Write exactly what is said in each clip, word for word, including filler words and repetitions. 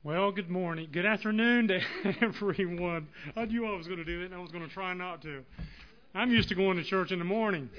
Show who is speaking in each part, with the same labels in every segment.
Speaker 1: Well, good morning. Good afternoon to everyone. I knew I was going to do it, and I was going to try not to. I'm used to going to church in the morning.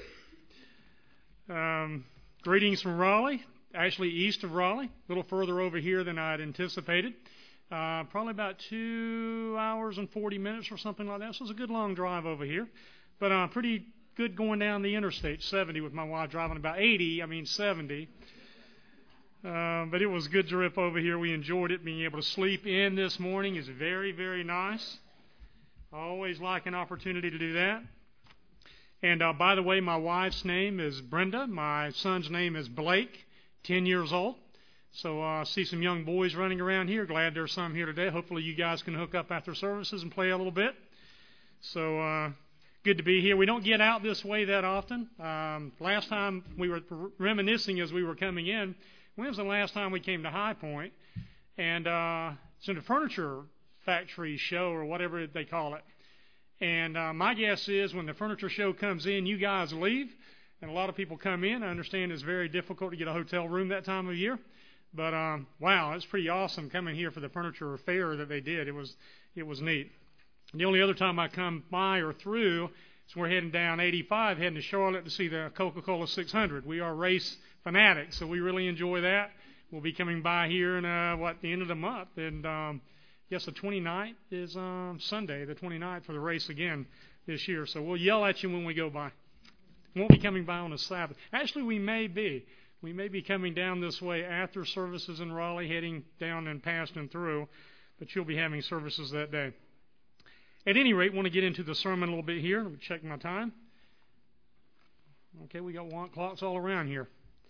Speaker 1: Um, greetings from Raleigh, actually east of Raleigh, a little further over here than I had anticipated. Uh, probably about two hours and forty minutes or something like that. So it's a good long drive over here. But uh, pretty good going down the Interstate seventy with my wife driving about eighty, I mean seventy. Uh, but it was a good trip over here. We enjoyed it. Being able to sleep in this morning is very, very nice. I always like an opportunity to do that. And uh, by the way, my wife's name is Brenda. My son's name is Blake, ten years old. So I uh, see some young boys running around here. Glad there's some here today. Hopefully you guys can hook up after services and play a little bit. So uh, good to be here. We don't get out this way that often. Um, last time we were reminiscing as we were coming in, when was the last time we came to High Point? And uh, it's in a furniture factory show or whatever they call it. And uh, my guess is when the furniture show comes in, you guys leave. And a lot of people come in. I understand it's very difficult to get a hotel room that time of year. But, um, wow, it's pretty awesome coming here for the furniture fair that they did. It was it was neat. The only other time I come by or through is we're heading down eighty-five, heading to Charlotte to see the Coca-Cola six hundred. We are race fanatics, so we really enjoy that. We'll be coming by here in, uh, what, the end of the month. And um, yes, the twenty-ninth is um, Sunday, the twenty-ninth for the race again this year. So we'll yell at you when we go by. We won't be coming by on a Sabbath. Actually, we may be. We may be coming down this way after services in Raleigh, heading down and past and through, but you'll be having services that day. At any rate, I want to get into the sermon a little bit here. Let me check my time. Okay, we got wonk clocks all around here.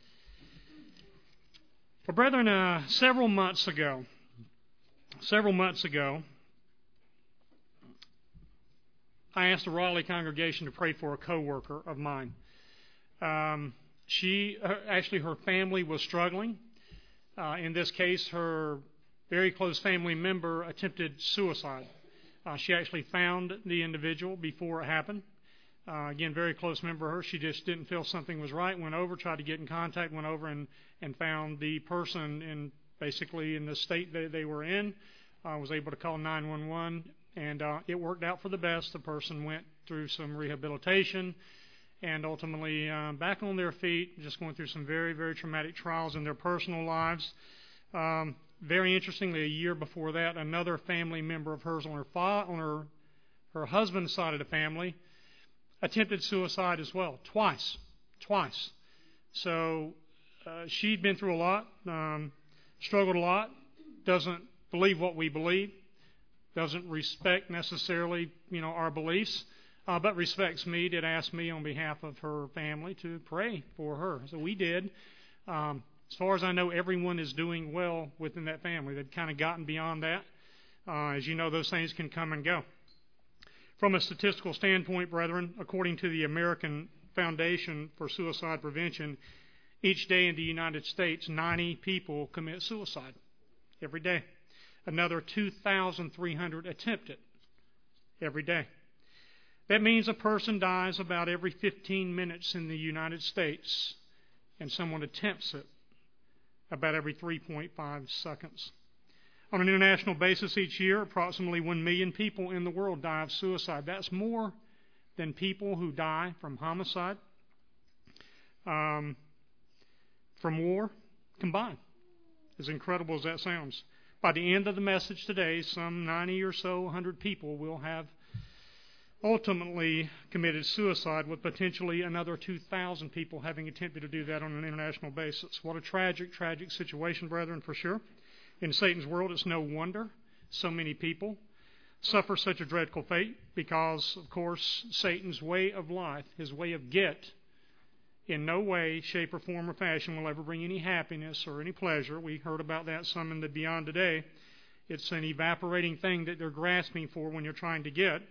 Speaker 1: Well, brethren, uh, several months ago, several months ago, I asked the Raleigh congregation to pray for a coworker of mine. Um, she, uh, actually, her family was struggling. Uh, in this case, her very close family member attempted suicide. Uh, she actually found the individual before it happened. Uh, again, very close member of her. She just didn't feel something was right. Went over, tried to get in contact, went over and, and found the person in basically in the state that they were in. Uh, was able to call nine one one, and uh, it worked out for the best. The person went through some rehabilitation and ultimately uh, back on their feet, just going through some very, very traumatic trials in their personal lives. Um, very interestingly, a year before that, another family member of hers on her fa- on her her husband's side of the family attempted suicide as well, twice, twice. So uh, she'd been through a lot, um, struggled a lot, doesn't believe what we believe, doesn't respect necessarily, you know, our beliefs, uh, but respects me, did ask me on behalf of her family to pray for her. So we did. Um, as far as I know, everyone is doing well within that family. They've kind of gotten beyond that. Uh, as you know, those things can come and go. From a statistical standpoint, brethren, according to the American Foundation for Suicide Prevention, each day in the United States, ninety people commit suicide every day. Another two thousand three hundred attempt it every day. That means a person dies about every fifteen minutes in the United States, and someone attempts it about every three point five seconds. On an international basis each year, approximately one million people in the world die of suicide. That's more than people who die from homicide, um, from war combined. As incredible as that sounds. By the end of the message today, some ninety or so, one hundred people will have ultimately committed suicide, with potentially another two thousand people having attempted to do that on an international basis. What a tragic, tragic situation, brethren, for sure. In Satan's world, it's no wonder so many people suffer such a dreadful fate because, of course, Satan's way of life, his way of get, in no way, shape, or form or fashion will ever bring any happiness or any pleasure. We heard about that some in the Beyond today. It's an evaporating thing that they're grasping for when you're trying to get.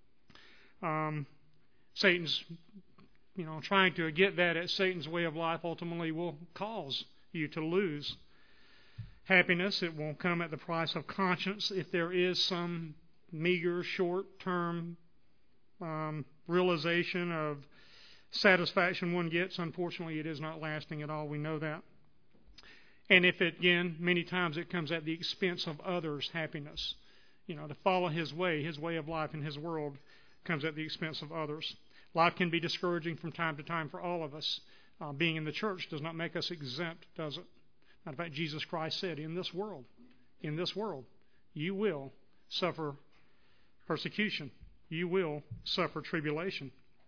Speaker 1: Um, Satan's, you know, trying to get that at Satan's way of life ultimately will cause you to lose happiness. It will come at the price of conscience if there is some meager, short-term um, realization of satisfaction one gets. Unfortunately, it is not lasting at all. We know that. And if it, again, many times it comes at the expense of others' happiness. You know, to follow His way, His way of life in His world comes at the expense of others. Life can be discouraging from time to time for all of us. Uh, being in the church does not make us exempt, does it? Matter of fact, Jesus Christ said, in this world, in this world, you will suffer persecution. You will suffer tribulation.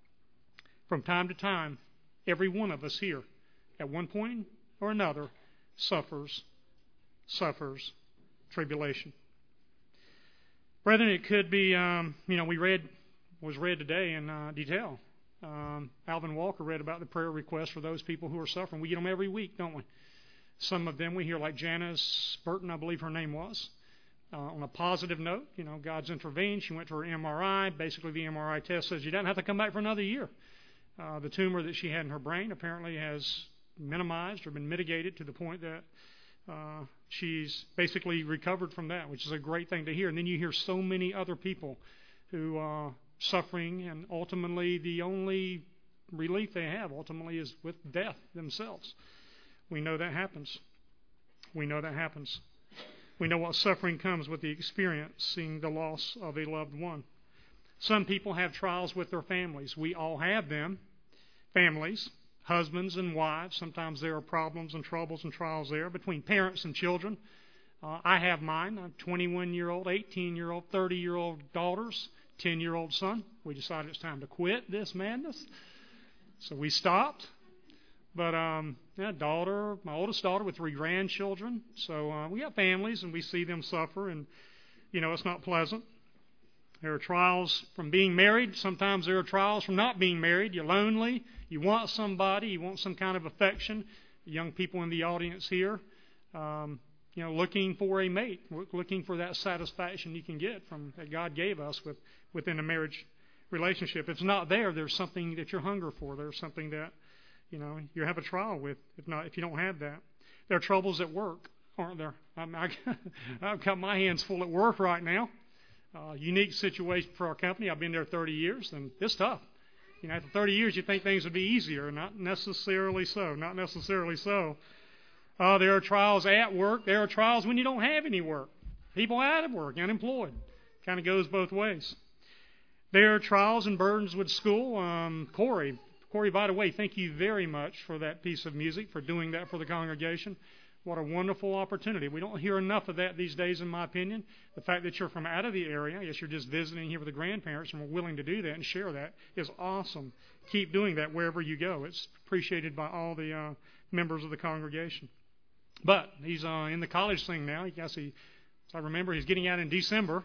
Speaker 1: From time to time, every one of us here, at one point or another, suffers, suffers tribulation. Brethren, it could be, um, you know, we read, was read today in uh, detail. Um, Alvin Walker read about the prayer requests for those people who are suffering. We get them every week, don't we? Some of them we hear, like Janice Burton, I believe her name was. Uh, on a positive note, you know, God's intervened. She went to her M R I. Basically, the M R I test says you don't have to come back for another year. Uh, the tumor that she had in her brain apparently has minimized or been mitigated to the point that uh, she's basically recovered from that, which is a great thing to hear. And then you hear so many other people who are suffering, and ultimately the only relief they have ultimately is with death themselves. We know that happens. We know that happens. We know what suffering comes with the experiencing the loss of a loved one. Some people have trials with their families. We all have them. Families, husbands and wives. Sometimes there are problems and troubles and trials there between parents and children. Uh, I have mine. I have twenty-one-year-old, eighteen-year-old, thirty-year-old daughters, ten-year-old son. We decided it's time to quit this madness. So we stopped. But um, yeah, daughter, my oldest daughter with three grandchildren. So uh, we have families, and we see them suffer, and you know it's not pleasant. There are trials from being married. Sometimes there are trials from not being married. You're lonely. You want somebody. You want some kind of affection. Young people in the audience here, um, you know, looking for a mate, looking for that satisfaction you can get from that God gave us with within a marriage relationship. If it's not there, there's something that you're hungry for. There's something that you know you have a trial with. If not, if you don't have that, there are troubles at work, aren't there? I mean, I, I've got my hands full at work right now. Uh, unique situation for our company. I've been there thirty years, and it's tough. You know, after thirty years, you think things would be easier. Not necessarily so. Not necessarily so. Uh, there are trials at work. There are trials when you don't have any work. People out of work, unemployed. Kind of goes both ways. There are trials and burdens with school. Um, Corey, Corey, by the way, thank you very much for that piece of music, for doing that for the congregation. What a wonderful opportunity. We don't hear enough of that these days, in my opinion. The fact that you're from out of the area, yes, you're just visiting here with the grandparents and we're willing to do that and share that is awesome. Keep doing that wherever you go. It's appreciated by all the uh, members of the congregation. But he's uh, in the college thing now. I guess he, as I remember, he's getting out in December.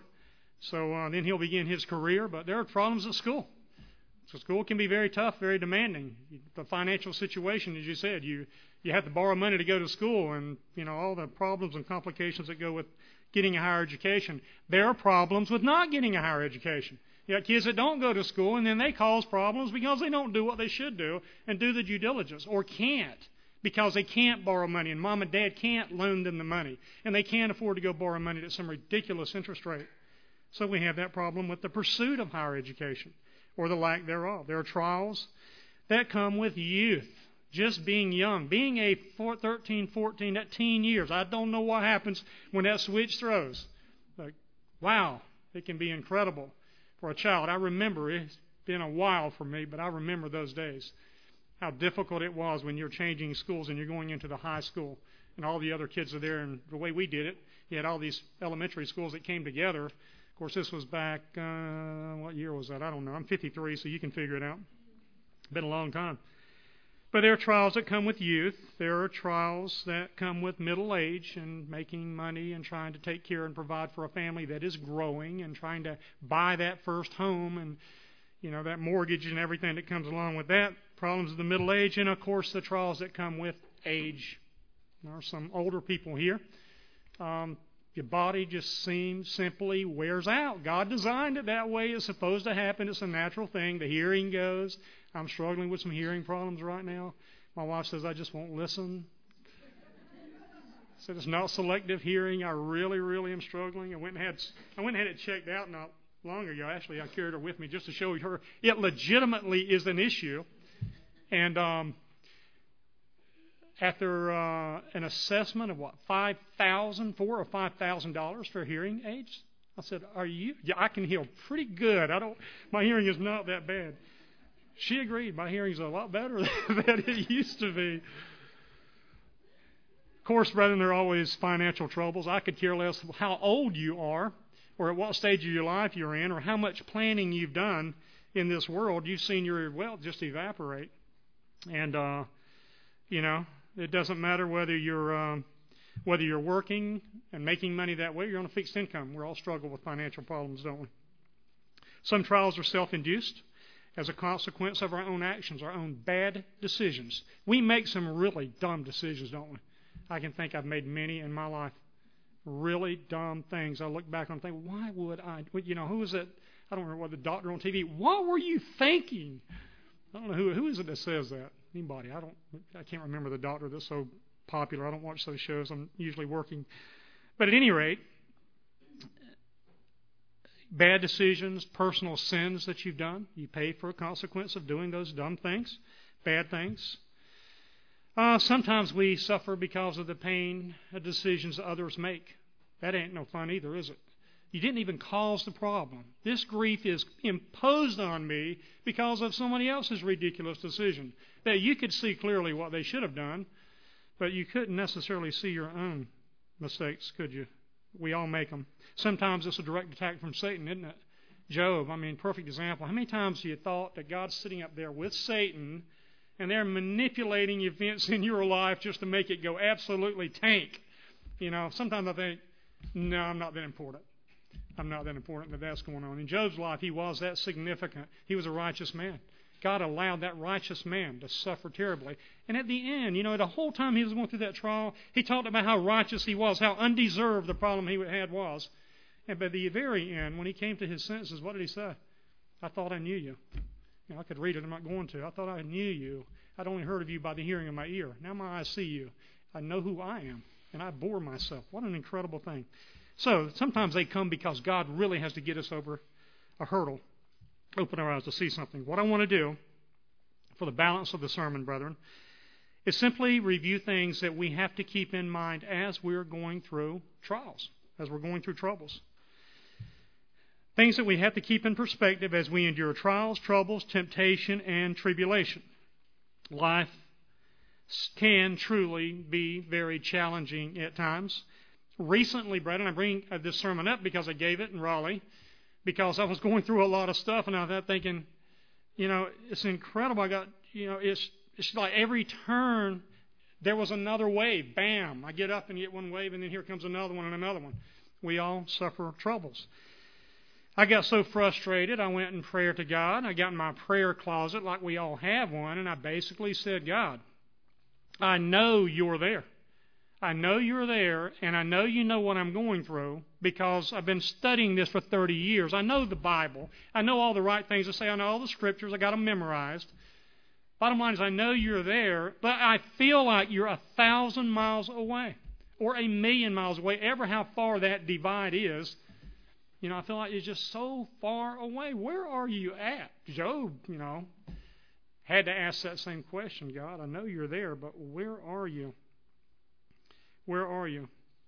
Speaker 1: So uh, then he'll begin his career. But there are problems at school. So school can be very tough, very demanding. The financial situation, as you said, you you have to borrow money to go to school, and you know all the problems and complications that go with getting a higher education. There are problems with not getting a higher education. You got kids that don't go to school, and then they cause problems because they don't do what they should do and do the due diligence, or can't because they can't borrow money, and mom and dad can't loan them the money, and they can't afford to go borrow money at some ridiculous interest rate. So we have that problem with the pursuit of higher education, or the lack thereof. There are trials that come with youth, just being young, being a four, thirteen, fourteen, that teen years. I don't know what happens when that switch throws. But, wow, it can be incredible for a child. I remember, it's been a while for me, but I remember those days, how difficult it was when you're changing schools and you're going into the high school and all the other kids are there. And the way we did it, you had all these elementary schools that came together. Of course, this was back, uh, what year was that? I don't know. I'm fifty-three, so you can figure it out. It's been a long time. But there are trials that come with youth. There are trials that come with middle age and making money and trying to take care and provide for a family that is growing and trying to buy that first home and, you know, that mortgage and everything that comes along with that. Problems of the middle age and, of course, the trials that come with age. There are some older people here. Um, Your body just seems simply wears out. God designed it that way. It's supposed to happen. It's a natural thing. The hearing goes. I'm struggling with some hearing problems right now. My wife says I just won't listen. Said it's not selective hearing. I really, really am struggling. I went and had I went and had it checked out not long ago. Actually, I carried her with me just to show her it legitimately is an issue. And um, after uh, an assessment of what, five thousand, four or five thousand dollars for hearing aids. I said, "Are you? Yeah, I can hear pretty good. I don't. My hearing is not that bad." She agreed. My hearing's a lot better than it used to be. Of course, brethren, there are always financial troubles. I could care less how old you are, or at what stage of your life you're in, or how much planning you've done in this world. You've seen your wealth just evaporate, and uh, you know it doesn't matter whether you're um, whether you're working and making money that way, or you're on a fixed income. We all struggle with financial problems, don't we? Some trials are self-induced as a consequence of our own actions, our own bad decisions. We make some really dumb decisions, don't we? I can think I've made many in my life. Really dumb things. I look back and think, why would I? You know, who was it? I don't remember what the doctor on T V. What were you thinking? I don't know who who is it that says that. Anybody? I don't. I can't remember the doctor that's so popular. I don't watch those shows. I'm usually working. But at any rate, bad decisions, personal sins that you've done, you pay for a consequence of doing those dumb things, bad things. Uh, sometimes we suffer because of the pain of decisions others make. That ain't no fun either, is it? You didn't even cause the problem. This grief is imposed on me because of somebody else's ridiculous decision. That you could see clearly what they should have done, but you couldn't necessarily see your own mistakes, could you? We all make them. Sometimes it's a direct attack from Satan, isn't it? Job, I mean, perfect example. How many times have you thought that God's sitting up there with Satan and they're manipulating events in your life just to make it go absolutely tank? You know, sometimes I think, no, I'm not that important. I'm not that important that that's going on. In Job's life, he was that significant. He was a righteous man. God allowed that righteous man to suffer terribly. And at the end, you know, the whole time he was going through that trial, he talked about how righteous he was, how undeserved the problem he had was. And by the very end, when he came to his senses, what did he say? I thought I knew you. You know, I could read it. I'm not going to. I thought I knew you. I'd only heard of you by the hearing of my ear. Now my eyes see you. I know who I am, and I bore myself. What an incredible thing. So sometimes they come because God really has to get us over a hurdle, open our eyes to see something. What I want to do for the balance of the sermon, brethren, is simply review things that we have to keep in mind as we're going through trials, as we're going through troubles. Things that we have to keep in perspective as we endure trials, troubles, temptation, and tribulation. Life can truly be very challenging at times. Recently, brethren, I bring this sermon up because I gave it in Raleigh, because I was going through a lot of stuff, and I was thinking, you know, it's incredible. I got, you know, it's it's like every turn there was another wave. Bam! I get up and get one wave, and then here comes another one and another one. We all suffer troubles. I got so frustrated, I went in prayer to God. I got in my prayer closet like we all have one, and I basically said, God, I know you're there. I know you're there, and I know you know what I'm going through because I've been studying this for thirty years. I know the Bible. I know all the right things to say. I know all the scriptures. I got them memorized. Bottom line is I know you're there, but I feel like you're a thousand miles away or a million miles away, ever how far that divide is. You know, I feel like it's just so far away. Where are you at? Job, you know, had to ask that same question. God, I know you're there, but where are you? Where are you?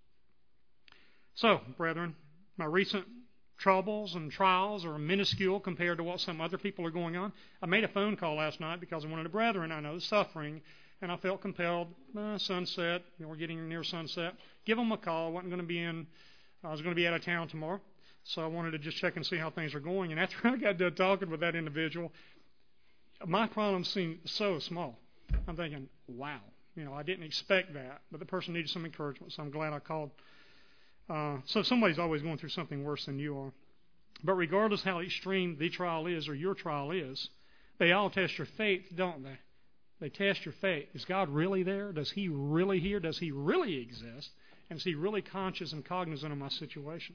Speaker 1: So, brethren, my recent troubles and trials are minuscule compared to what some other people are going on. I made a phone call last night because one of the brethren I know is suffering, and I felt compelled, uh, sunset, you know, we're getting near sunset, give them a call. I wasn't going to be in, I was going to be out of town tomorrow, so I wanted to just check and see how things are going. And after I got done talking with that individual, my problem seemed so small. I'm thinking, wow. You know, I didn't expect that, but the person needed some encouragement, so I'm glad I called. Uh, so somebody's always going through something worse than you are. But regardless how extreme the trial is or your trial is, they all test your faith, don't they? They test your faith. Is God really there? Does He really hear? Does He really exist? And is He really conscious and cognizant of my situation?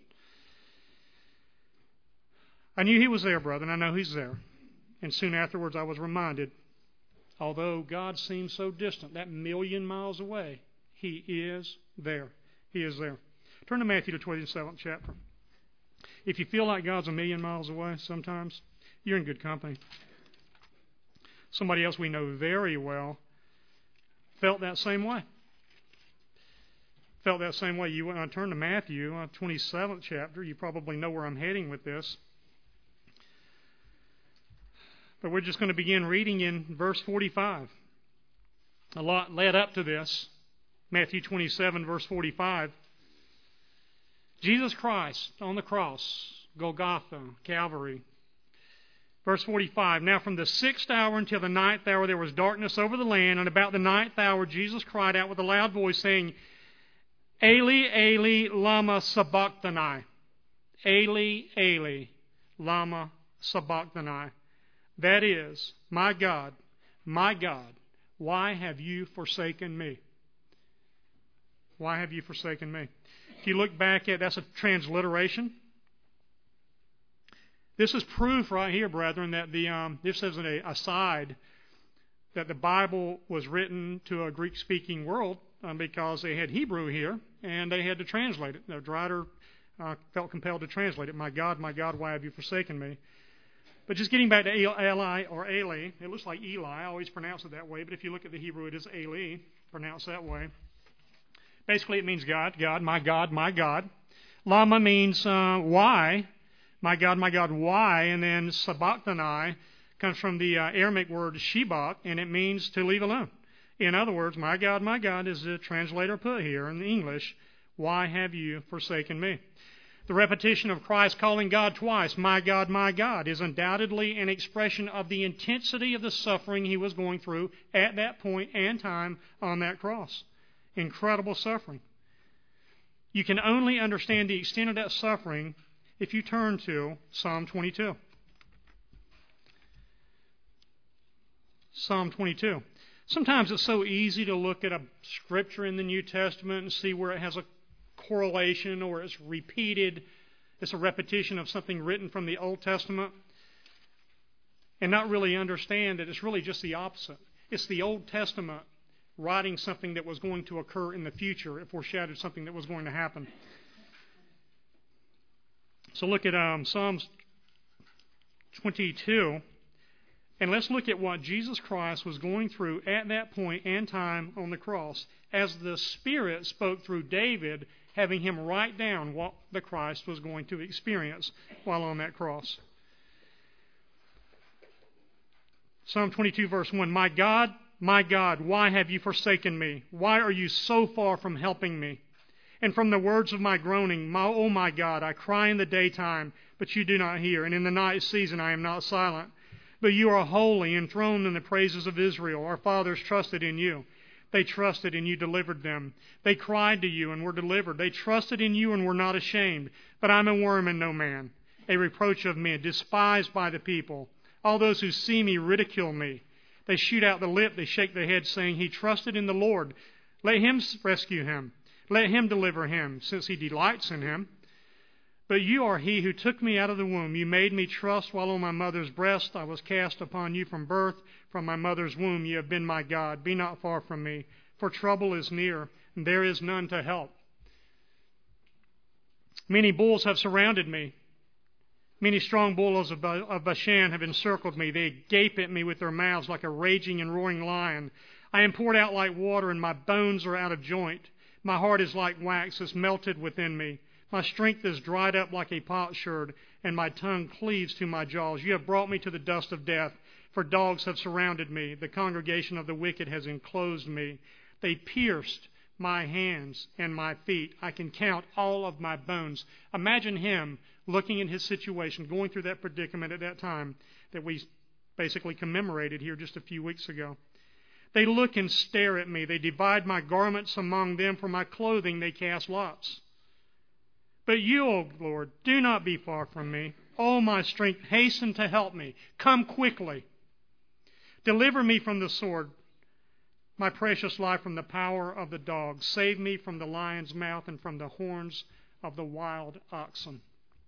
Speaker 1: I knew He was there, brother, and I know He's there. And soon afterwards I was reminded, although God seems so distant, that million miles away, He is there. He is there. Turn to Matthew, the twenty-seventh chapter. If you feel like God's a million miles away sometimes, you're in good company. Somebody else we know very well felt that same way. Felt that same way. You when I turn to Matthew, uh, twenty-seventh chapter, you probably know where I'm heading with this. But we're just going to begin reading in verse forty-five. A lot led up to this. Matthew twenty-seven, verse forty-five. Jesus Christ on the cross, Golgotha, Calvary. Verse forty-five, now from the sixth hour until the ninth hour there was darkness over the land, and about the ninth hour Jesus cried out with a loud voice, saying, Eli, Eli, lama sabachthani. Eli, Eli, lama sabachthani. That is, my God, my God, why have you forsaken me? Why have you forsaken me? If you look back at, that's a transliteration. This is proof right here, brethren, that the um, this is an aside that the Bible was written to a Greek-speaking world um, because they had Hebrew here and they had to translate it. The writer uh, felt compelled to translate it. My God, my God, why have you forsaken me? But just getting back to Eli or Eli, it looks like Eli. I always pronounce it that way, but if you look at the Hebrew, it is Eli, pronounced that way. Basically, it means God, God, my God, my God. Lama means uh, why. My God, my God, why? And then sabachthani comes from the uh, Aramaic word shibach, and it means to leave alone. In other words, my God, my God, as the translator put here in the English, why have you forsaken me? The repetition of Christ calling God twice, my God, my God, is undoubtedly an expression of the intensity of the suffering he was going through at that point and time on that cross. Incredible suffering. You can only understand the extent of that suffering if you turn to Psalm twenty-two. Psalm twenty-two. Sometimes it's so easy to look at a scripture in the New Testament and see where it has a correlation or it's repeated. It's a repetition of something written from the Old Testament and not really understand that it's really just the opposite. It's the Old Testament writing something that was going to occur in the future. It foreshadowed something that was going to happen. So look at um, Psalms twenty-two, and let's look at what Jesus Christ was going through at that point and time on the cross, as the Spirit spoke through David, having him write down what the Christ was going to experience while on that cross. Psalm twenty-two, verse one, My God, my God, why have you forsaken me? Why are you so far from helping me? And from the words of my groaning, my, oh my God, I cry in the daytime, but you do not hear. And in the night season I am not silent. But you are holy, enthroned in the praises of Israel. Our fathers trusted in you. They trusted and you delivered them. They cried to you and were delivered. They trusted in you and were not ashamed. But I'm a worm and no man, a reproach of men, despised by the people. All those who see me ridicule me. They shoot out the lip, they shake their head, saying, He trusted in the Lord. Let him rescue him. Let him deliver him, since he delights in him. But you are he who took me out of the womb. You made me trust while on my mother's breast. I was cast upon you from birth. From my mother's womb you have been my God. Be not far from me, for trouble is near, and there is none to help. Many bulls have surrounded me. Many strong bulls of Bashan have encircled me. They gape at me with their mouths like a raging and roaring lion. I am poured out like water, and my bones are out of joint. My heart is like wax, it's melted within me. My strength is dried up like a potsherd, and my tongue cleaves to my jaws. You have brought me to the dust of death, for dogs have surrounded me. The congregation of the wicked has enclosed me. They pierced my hands and my feet. I can count all of my bones. Imagine him looking at his situation, going through that predicament at that time that we basically commemorated here just a few weeks ago. They look and stare at me. They divide my garments among them. For my clothing they cast lots. But you, O Lord, do not be far from me. O my strength, hasten to help me. Come quickly. Deliver me from the sword, my precious life from the power of the dog. Save me from the lion's mouth and from the horns of the wild oxen.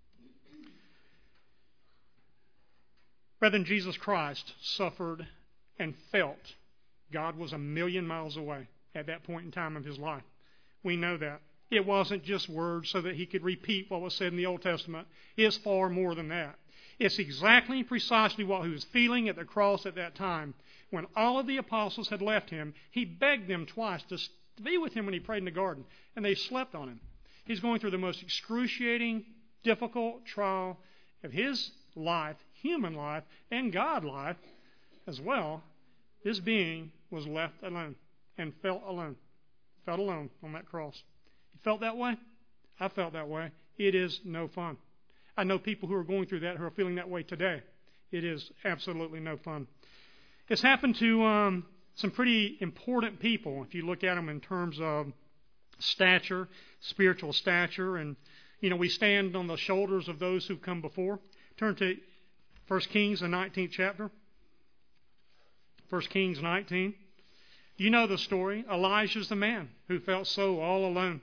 Speaker 1: Brethren, Jesus Christ suffered and felt. God was a million miles away at that point in time of his life. We know that. It wasn't just words so that he could repeat what was said in the Old Testament. It's far more than that. It's exactly and precisely what he was feeling at the cross at that time. When all of the apostles had left him, he begged them twice to be with him when he prayed in the garden, and they slept on him. He's going through the most excruciating, difficult trial of his life, human life, and God life as well. This being was left alone and felt alone. Felt alone on that cross. You felt that way? I felt that way. It is no fun. I know people who are going through that who are feeling that way today. It is absolutely no fun. It's happened to um, some pretty important people, if you look at them in terms of stature, spiritual stature, and, you know, we stand on the shoulders of those who come before. Turn to First Kings, the nineteenth chapter. First Kings nineteen. You know the story. Elijah's the man who felt so all alone.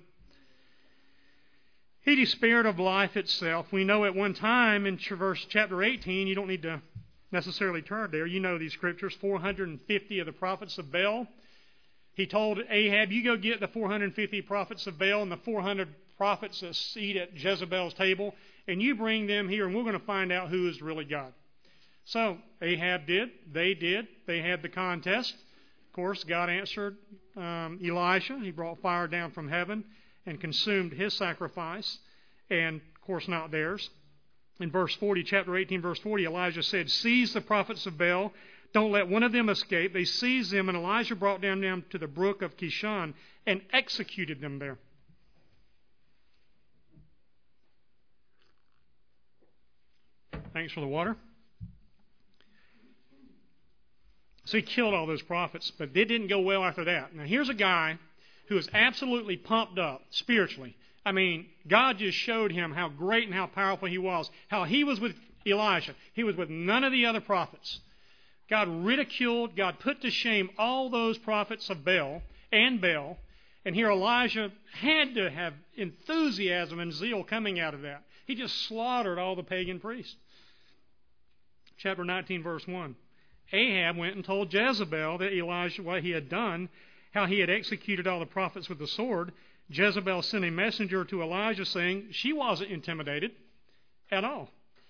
Speaker 1: He despaired of life itself. We know at one time in verse chapter eighteen, you don't need to necessarily turn there. You know these scriptures, four hundred fifty of the prophets of Baal. He told Ahab, you go get the four hundred fifty prophets of Baal and the four hundred prophets that eat at Jezebel's table, and you bring them here, and we're going to find out who is really God. So Ahab did. They did. They had the contest. Of course, God answered um, Elijah. He brought fire down from heaven and consumed his sacrifice, and, of course, not theirs. In verse forty, chapter eighteen, verse forty, Elijah said, seize the prophets of Baal. Don't let one of them escape. They seized them, and Elijah brought them down to the brook of Kishon and executed them there. Thanks for the water. So he killed all those prophets, but it didn't go well after that. Now, here's a guy who is absolutely pumped up spiritually. I mean, God just showed him how great and how powerful he was, how he was with Elijah. He was with none of the other prophets. God ridiculed, God put to shame all those prophets of Baal and Baal. And here Elijah had to have enthusiasm and zeal coming out of that. He just slaughtered all the pagan priests. Chapter nineteen, verse one. Ahab went and told Jezebel that Elijah, what he had done, how he had executed all the prophets with the sword. Jezebel sent a messenger to Elijah saying she wasn't intimidated at all.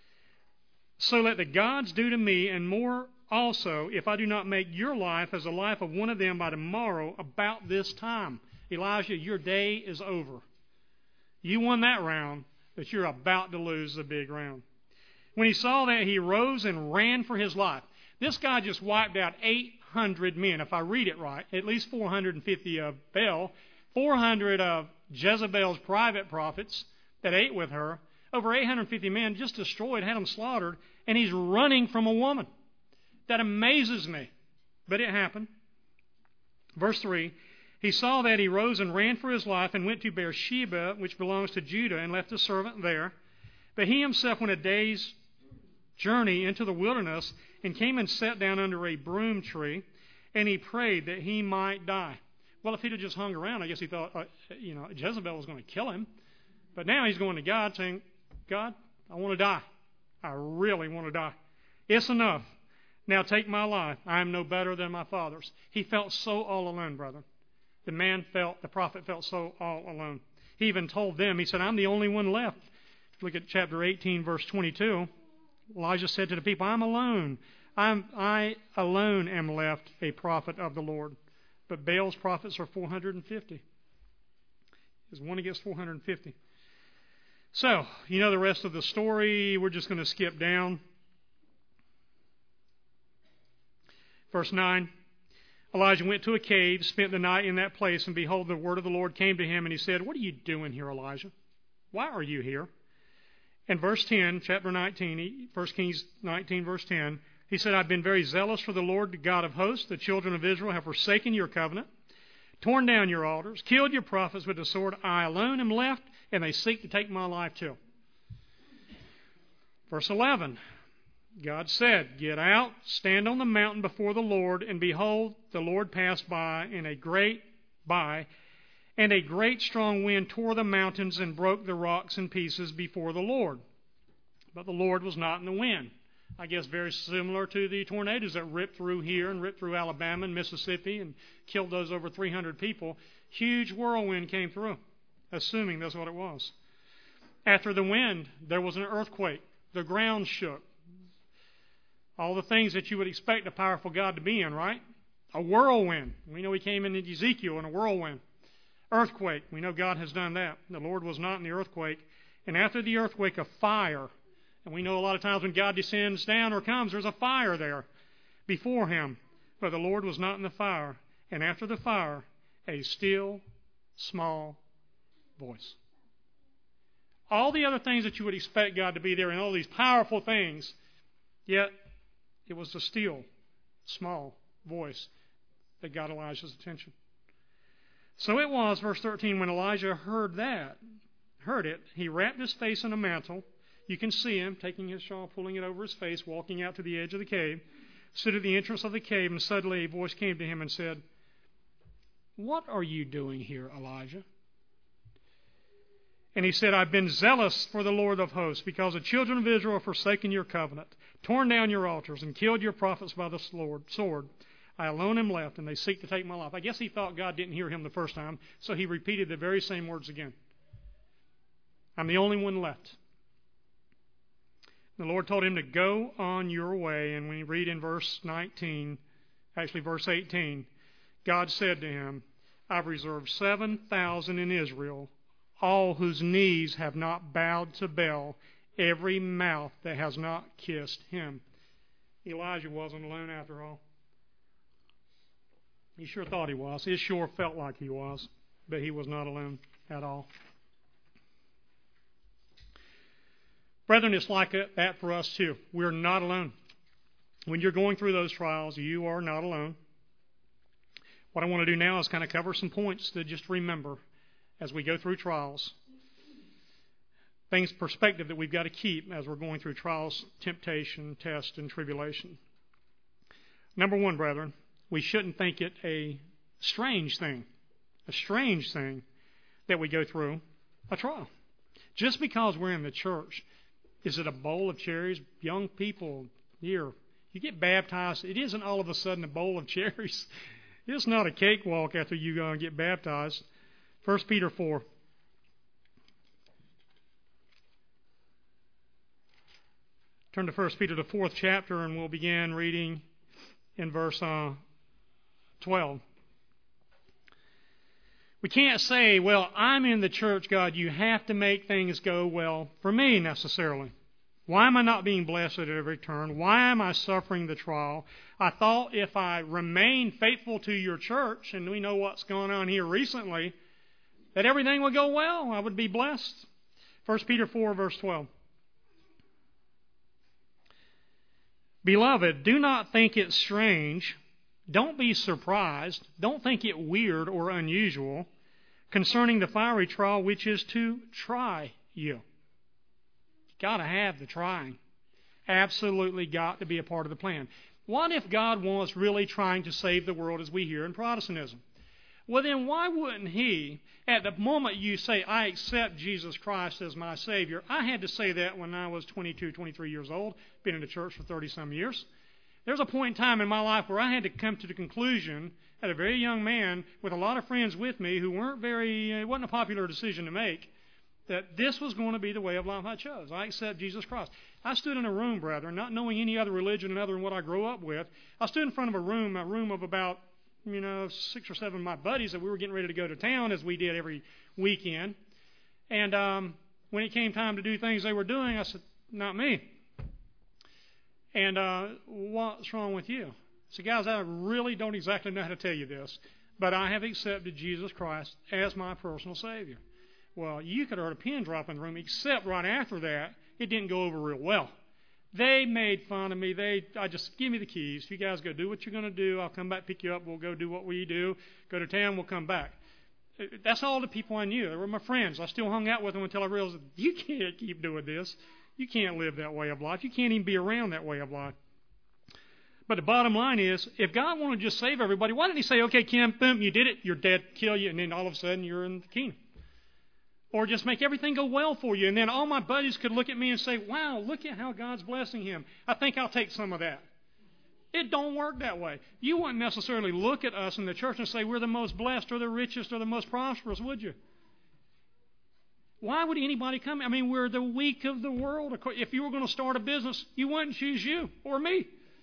Speaker 1: So let the gods do to me and more also if I do not make your life as the life of one of them by tomorrow about this time. Elijah, your day is over. You won that round, but you're about to lose the big round. When he saw that, he rose and ran for his life. This guy just wiped out eight hundred men, if I read it right, at least four hundred fifty of Baal, four hundred of Jezebel's private prophets that ate with her, over eight hundred fifty men just destroyed, had them slaughtered, and he's running from a woman. That amazes me, but it happened. Verse three, he saw that, he rose and ran for his life and went to Beersheba, which belongs to Judah, and left a servant there. But he himself went a day's journey into the wilderness and came and sat down under a broom tree, and he prayed that he might die. Well, if he'd have just hung around, I guess he thought, uh, you know, Jezebel was going to kill him. But now he's going to God saying, God, I want to die. I really want to die. It's enough. Now take my life. I am no better than my fathers. He felt so all alone, brother. The man felt, the prophet felt so all alone. He even told them, he said, I'm the only one left. Look at chapter eighteen, verse twenty-two. Elijah said to the people, I'm alone. I'm, I alone am left a prophet of the Lord. But Baal's prophets are four hundred fifty. There's one against four hundred fifty. So, you know the rest of the story. We're just going to skip down. Verse nine. Elijah went to a cave, spent the night in that place, and behold, the word of the Lord came to him, and he said, what are you doing here, Elijah? Why are you here? And verse ten, chapter nineteen, First Kings nineteen, verse ten, he said, I've been very zealous for the Lord, the God of hosts. The children of Israel have forsaken your covenant, torn down your altars, killed your prophets with the sword. I alone am left, and they seek to take my life too. Verse eleven, God said, get out, stand on the mountain before the Lord, and behold, the Lord passed by in a great by, and a great strong wind tore the mountains and broke the rocks in pieces before the Lord. But the Lord was not in the wind. I guess very similar to the tornadoes that ripped through here and ripped through Alabama and Mississippi and killed those over three hundred people. Huge whirlwind came through, assuming that's what it was. After the wind, there was an earthquake. The ground shook. All the things that you would expect a powerful God to be in, right? A whirlwind. We know he came in Ezekiel in a whirlwind. Earthquake. We know God has done that. The Lord was not in the earthquake. And after the earthquake, a fire. And we know a lot of times when God descends down or comes, there's a fire there before him. But the Lord was not in the fire. And after the fire, a still, small voice. All the other things that you would expect God to be there and all these powerful things, yet it was a still, small voice that got Elijah's attention. So it was, verse thirteen, when Elijah heard that, heard it, he wrapped his face in a mantle. You can see him taking his shawl, pulling it over his face, walking out to the edge of the cave, stood at the entrance of the cave, and suddenly a voice came to him and said, "What are you doing here, Elijah?" And he said, "I've been zealous for the Lord of hosts, because the children of Israel have forsaken your covenant, torn down your altars, and killed your prophets by the sword. I alone am left, and they seek to take my life." I guess he thought God didn't hear him the first time, so he repeated the very same words again. I'm the only one left. The Lord told him to go on your way, and when you read in verse nineteen, actually verse eighteen, God said to him, "I've reserved seven thousand in Israel, all whose knees have not bowed to Baal, every mouth that has not kissed him." Elijah wasn't alone after all. He sure thought he was. It sure felt like he was, but he was not alone at all. Brethren, it's like that for us too. We're not alone. When you're going through those trials, you are not alone. What I want to do now is kind of cover some points to just remember as we go through trials. Things, perspective that we've got to keep as we're going through trials, temptation, test, and tribulation. Number one, brethren, we shouldn't think it a strange thing, a strange thing that we go through a trial. Just because we're in the church, is it a bowl of cherries? Young people here, you get baptized, it isn't all of a sudden a bowl of cherries. It's not a cakewalk after you uh, get baptized. First Peter four. Turn to First Peter, the fourth chapter, and we'll begin reading in verse uh, twelve. We can't say, well, I'm in the church, God, you have to make things go well for me necessarily. Why am I not being blessed at every turn? Why am I suffering the trial? I thought if I remain faithful to your church, and we know what's going on here recently, that everything would go well. I would be blessed. First Peter four, verse twelve. Beloved, do not think it strange. Don't be surprised. Don't think it weird or unusual concerning the fiery trial which is to try you. Got to have the trying. Absolutely got to be a part of the plan. What if God was really trying to save the world as we hear in Protestantism? Well, then why wouldn't He, at the moment you say, I accept Jesus Christ as my Savior? I had to say that when I was twenty-two, twenty-three years old, been in the church for thirty-some years. There's a point in time in my life where I had to come to the conclusion, as a very young man, with a lot of friends with me who weren't very, it wasn't a popular decision to make, that this was going to be the way of life I chose. I accept Jesus Christ. I stood in a room, brethren, not knowing any other religion other than what I grew up with. I stood in front of a room, a room of about, you know, six or seven of my buddies that we were getting ready to go to town, as we did every weekend. And um, when it came time to do things they were doing, I said, not me. And uh, what's wrong with you? So, guys, I really don't exactly know how to tell you this, but I have accepted Jesus Christ as my personal Savior. Well, you could have heard a pin drop in the room, except right after that, it didn't go over real well. They made fun of me. They, I just, give me the keys. You guys go do what you're going to do. I'll come back, pick you up. We'll go do what we do. Go to town. We'll come back. That's all the people I knew. They were my friends. I still hung out with them until I realized, you can't keep doing this. You can't live that way of life. You can't even be around that way of life. But the bottom line is, if God wanted to just save everybody, why didn't He say, okay, Kim, boom, you did it, you're dead, kill you, and then all of a sudden you're in the kingdom? Or just make everything go well for you, and then all my buddies could look at me and say, wow, look at how God's blessing him. I think I'll take some of that. It don't work that way. You wouldn't necessarily look at us in the church and say we're the most blessed or the richest or the most prosperous, would you? Why would anybody come? I mean, we're the weak of the world. If you were going to start a business, you wouldn't choose you or me.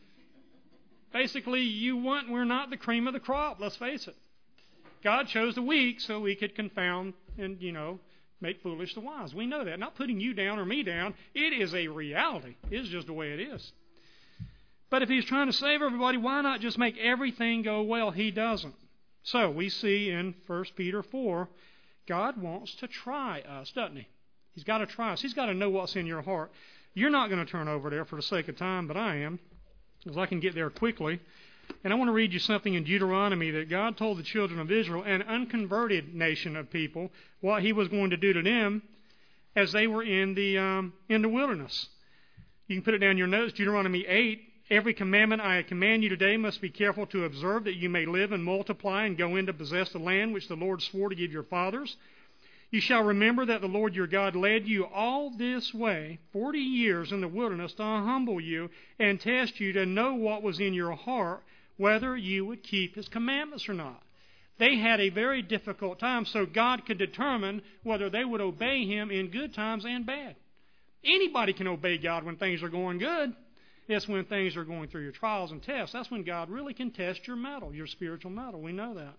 Speaker 1: Basically, you want, we're not the cream of the crop, let's face it. God chose the weak so he could confound and, you know, make foolish the wise. We know that. Not putting you down or me down. It is a reality. It is just the way it is. But if he's trying to save everybody, why not just make everything go well? He doesn't. So we see in First Peter four, God wants to try us, doesn't he? He's got to try us. He's got to know what's in your heart. You're not going to turn over there for the sake of time, but I am, because I can get there quickly. And I want to read you something in Deuteronomy that God told the children of Israel, an unconverted nation of people, what he was going to do to them as they were in the um, in the wilderness. You can put it down in your notes, Deuteronomy eight. Every commandment I command you today must be careful to observe, that you may live and multiply and go in to possess the land which the Lord swore to give your fathers. You shall remember that the Lord your God led you all this way, forty years in the wilderness, to humble you and test you to know what was in your heart, whether you would keep his commandments or not. They had a very difficult time, so God could determine whether they would obey him in good times and bad. Anybody can obey God when things are going good. It's when things are going through your trials and tests. That's when God really can test your mettle, your spiritual mettle. We know that.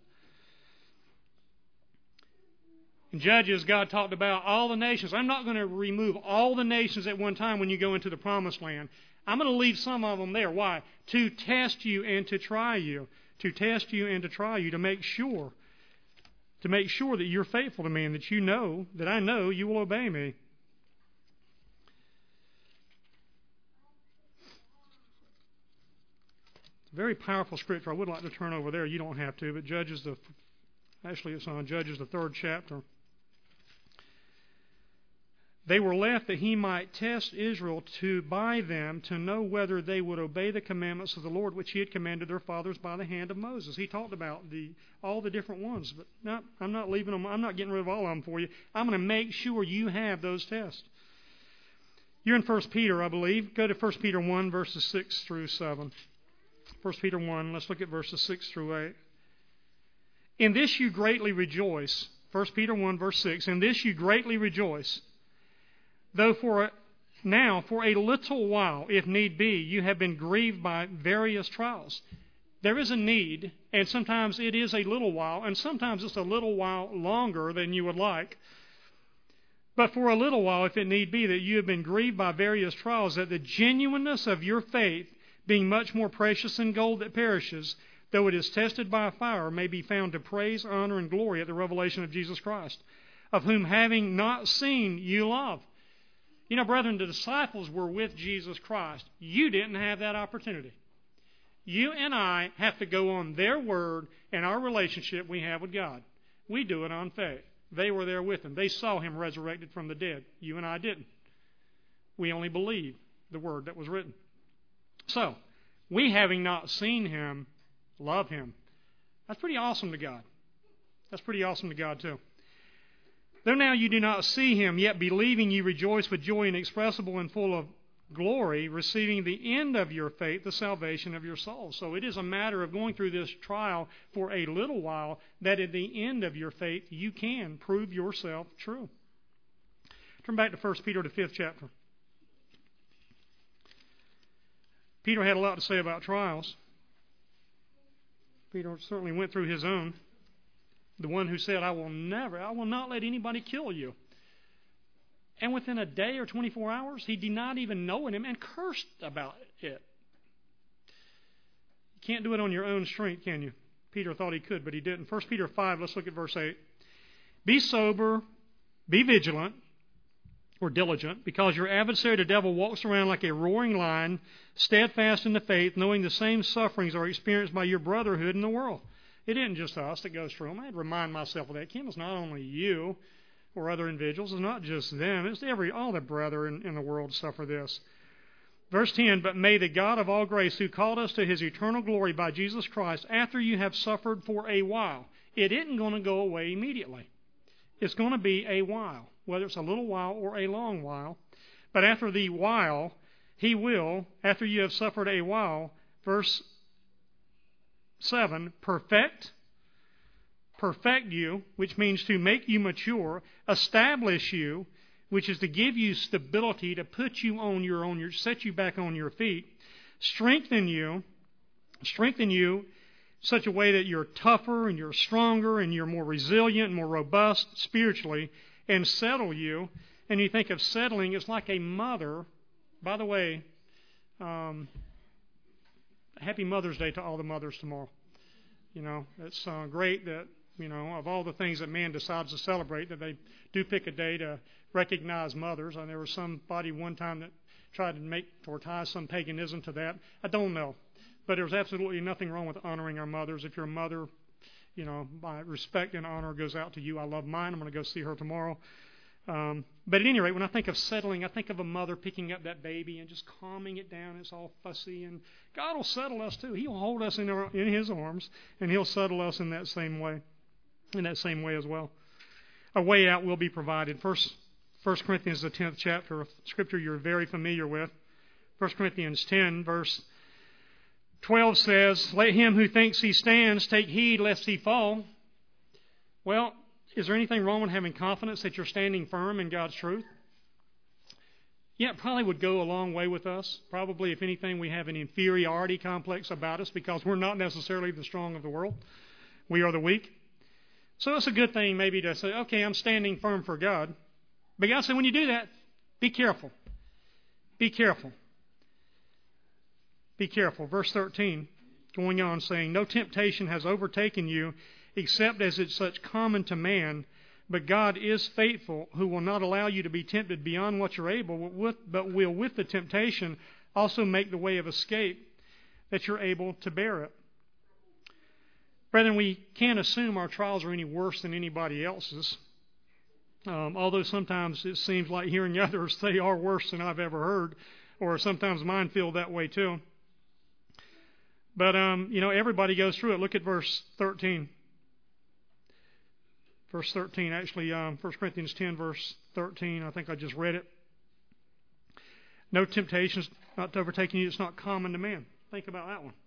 Speaker 1: In Judges, God talked about all the nations. I'm not going to remove all the nations at one time when you go into the promised land. I'm going to leave some of them there. Why? To test you and to try you. To test you and to try you, to make sure. To make sure that you're faithful to me and that you know, that I know you will obey me. It's a very powerful scripture. I would like to turn over there. You don't have to, but Judges, the actually it's on Judges, the third chapter. They were left that he might test Israel to by them to know whether they would obey the commandments of the Lord, which he had commanded their fathers by the hand of Moses. He talked about the all the different ones, but no, I'm not leaving them. I'm not getting rid of all of them for you. I'm going to make sure you have those tests. You're in First Peter, I believe. Go to First Peter one, verses six through seven. First Peter one, let's look at verses six through eight. In this you greatly rejoice. First Peter one, verse six. In this you greatly rejoice. Though for a, now, for a little while, if need be, you have been grieved by various trials. There is a need, and sometimes it is a little while, and sometimes it's a little while longer than you would like. But for a little while, if it need be, that you have been grieved by various trials, that the genuineness of your faith, being much more precious than gold that perishes, though it is tested by fire, may be found to praise, honor, and glory at the revelation of Jesus Christ, of whom having not seen you love. You know, brethren, the disciples were with Jesus Christ. You didn't have that opportunity. You and I have to go on their word and our relationship we have with God. We do it on faith. They were there with him. They saw him resurrected from the dead. You and I didn't. We only believe the word that was written. So, we having not seen him, love him. That's pretty awesome to God. That's pretty awesome to God too. Though now you do not see him, yet believing you rejoice with joy inexpressible and full of glory, receiving the end of your faith, the salvation of your souls. So it is a matter of going through this trial for a little while, that at the end of your faith you can prove yourself true. Turn back to First Peter, the fifth chapter. Peter had a lot to say about trials. Peter certainly went through his own. The one who said, I will never, I will not let anybody kill you. And within a day or twenty-four hours, he denied even knowing him and cursed about it. You can't do it on your own strength, can you? Peter thought he could, but he didn't. First Peter five, let's look at verse eight. Be sober, be vigilant, or diligent, because your adversary the devil walks around like a roaring lion, steadfast in the faith, knowing the same sufferings are experienced by your brotherhood in the world. It isn't just us that goes through them. I had to remind myself of that, Kim. It's not only you or other individuals. It's not just them. It's every all the brethren in the world suffer this. Verse ten, but may the God of all grace, who called us to his eternal glory by Jesus Christ, after you have suffered for a while. It isn't going to go away immediately. It's going to be a while, whether it's a little while or a long while. But after the while, he will, after you have suffered a while, verse seven, perfect, perfect you, which means to make you mature, establish you, which is to give you stability, to put you on your own, set you back on your feet, strengthen you, strengthen you in such a way that you're tougher and you're stronger and you're more resilient and more robust spiritually, and settle you. And you think of settling, it's like a mother. By the way, um, happy Mother's Day to all the mothers tomorrow. You know, it's uh, great that, you know, of all the things that man decides to celebrate, that they do pick a day to recognize mothers. And there was somebody one time that tried to make or tie some paganism to that. I don't know. But there's absolutely nothing wrong with honoring our mothers. If you're a mother, you know, my respect and honor goes out to you. I love mine. I'm going to go see her tomorrow. Um, but at any rate, when I think of settling, I think of a mother picking up that baby and just calming it down. It's all fussy, and God will settle us too. He'll hold us in, our, in His arms, and He'll settle us in that same way, in that same way as well. A way out will be provided. First, First Corinthians, the tenth chapter of Scripture you're very familiar with. First Corinthians ten, verse twelve says, "Let him who thinks he stands take heed lest he fall." Well, is there anything wrong with having confidence that you're standing firm in God's truth? Yeah, it probably would go a long way with us. Probably, if anything, we have an inferiority complex about us because we're not necessarily the strong of the world. We are the weak. So it's a good thing maybe to say, okay, I'm standing firm for God. But God said, when you do that, be careful. Be careful. Be careful. Verse thirteen, going on saying, "No temptation has overtaken you except as it's such common to man, but God is faithful, who will not allow you to be tempted beyond what you're able, but, with, but will with the temptation also make the way of escape, that you're able to bear it." Brethren, we can't assume our trials are any worse than anybody else's, um, although sometimes it seems like hearing others they are worse than I've ever heard, or sometimes mine feel that way too. But, um, you know, everybody goes through it. Look at verse thirteen. Verse thirteen, actually, um, First Corinthians ten, verse thirteen. I think I just read it. "No temptation is not to overtaking you. It's not common to man." Think about that one.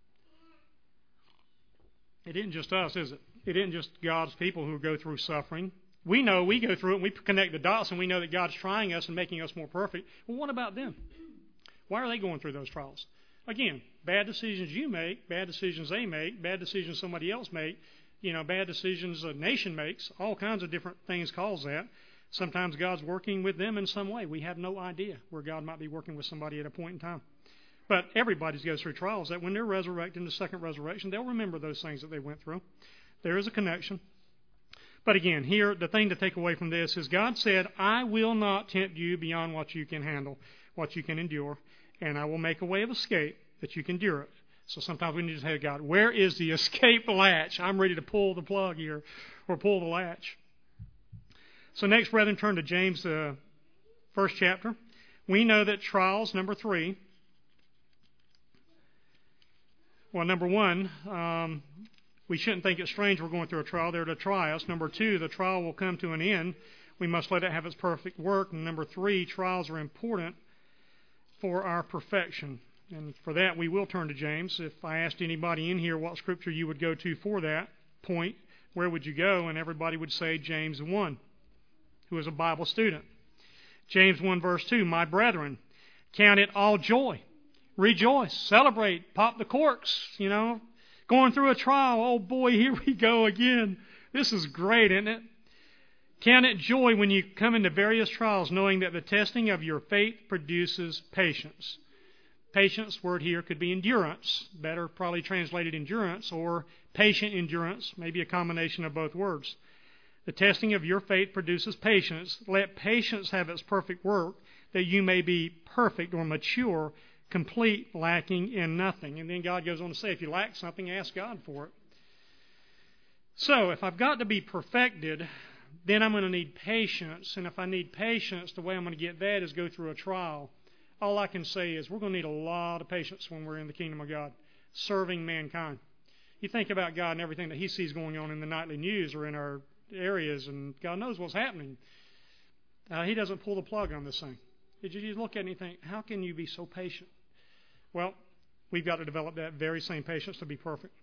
Speaker 1: It isn't just us, is it? It isn't just God's people who go through suffering. We know we go through it, and we connect the dots, and we know that God's trying us and making us more perfect. Well, what about them? Why are they going through those trials? Again, bad decisions you make, bad decisions they make, bad decisions somebody else make, you know, bad decisions a nation makes, all kinds of different things cause that. Sometimes God's working with them in some way. We have no idea where God might be working with somebody at a point in time. But everybody goes through trials that when they're resurrected in the second resurrection, they'll remember those things that they went through. There is a connection. But again, here, the thing to take away from this is God said, "I will not tempt you beyond what you can handle, what you can endure, and I will make a way of escape that you can endure it." So sometimes we need to say, God, where is the escape latch? I'm ready to pull the plug here, or pull the latch. So next, brethren, turn to James, the first chapter. We know that trials, number three, well, number one, um, we shouldn't think it's strange we're going through a trial. They're to try us. Number two, the trial will come to an end. We must let it have its perfect work. And number three, trials are important for our perfection. And for that, we will turn to James. If I asked anybody in here what scripture you would go to for that point, where would you go? And everybody would say James one, who is a Bible student. James one, verse two, "My brethren, count it all joy. Rejoice, celebrate, pop the corks, you know, going through a trial. Oh boy, here we go again. This is great, isn't it? Count it joy when you come into various trials, knowing that the testing of your faith produces patience." Patience, word here, could be endurance. Better probably translated endurance, or patient endurance, maybe a combination of both words. The testing of your faith produces patience. Let patience have its perfect work, that you may be perfect or mature, complete, lacking in nothing. And then God goes on to say, if you lack something, ask God for it. So, if I've got to be perfected, then I'm going to need patience. And if I need patience, the way I'm going to get that is go through a trial. All I can say is we're going to need a lot of patience when we're in the kingdom of God, serving mankind. You think about God and everything that He sees going on in the nightly news or in our areas, and God knows what's happening. Uh, he doesn't pull the plug on this thing. Did you look at it and think, how can you be so patient? Well, we've got to develop that very same patience to be perfect.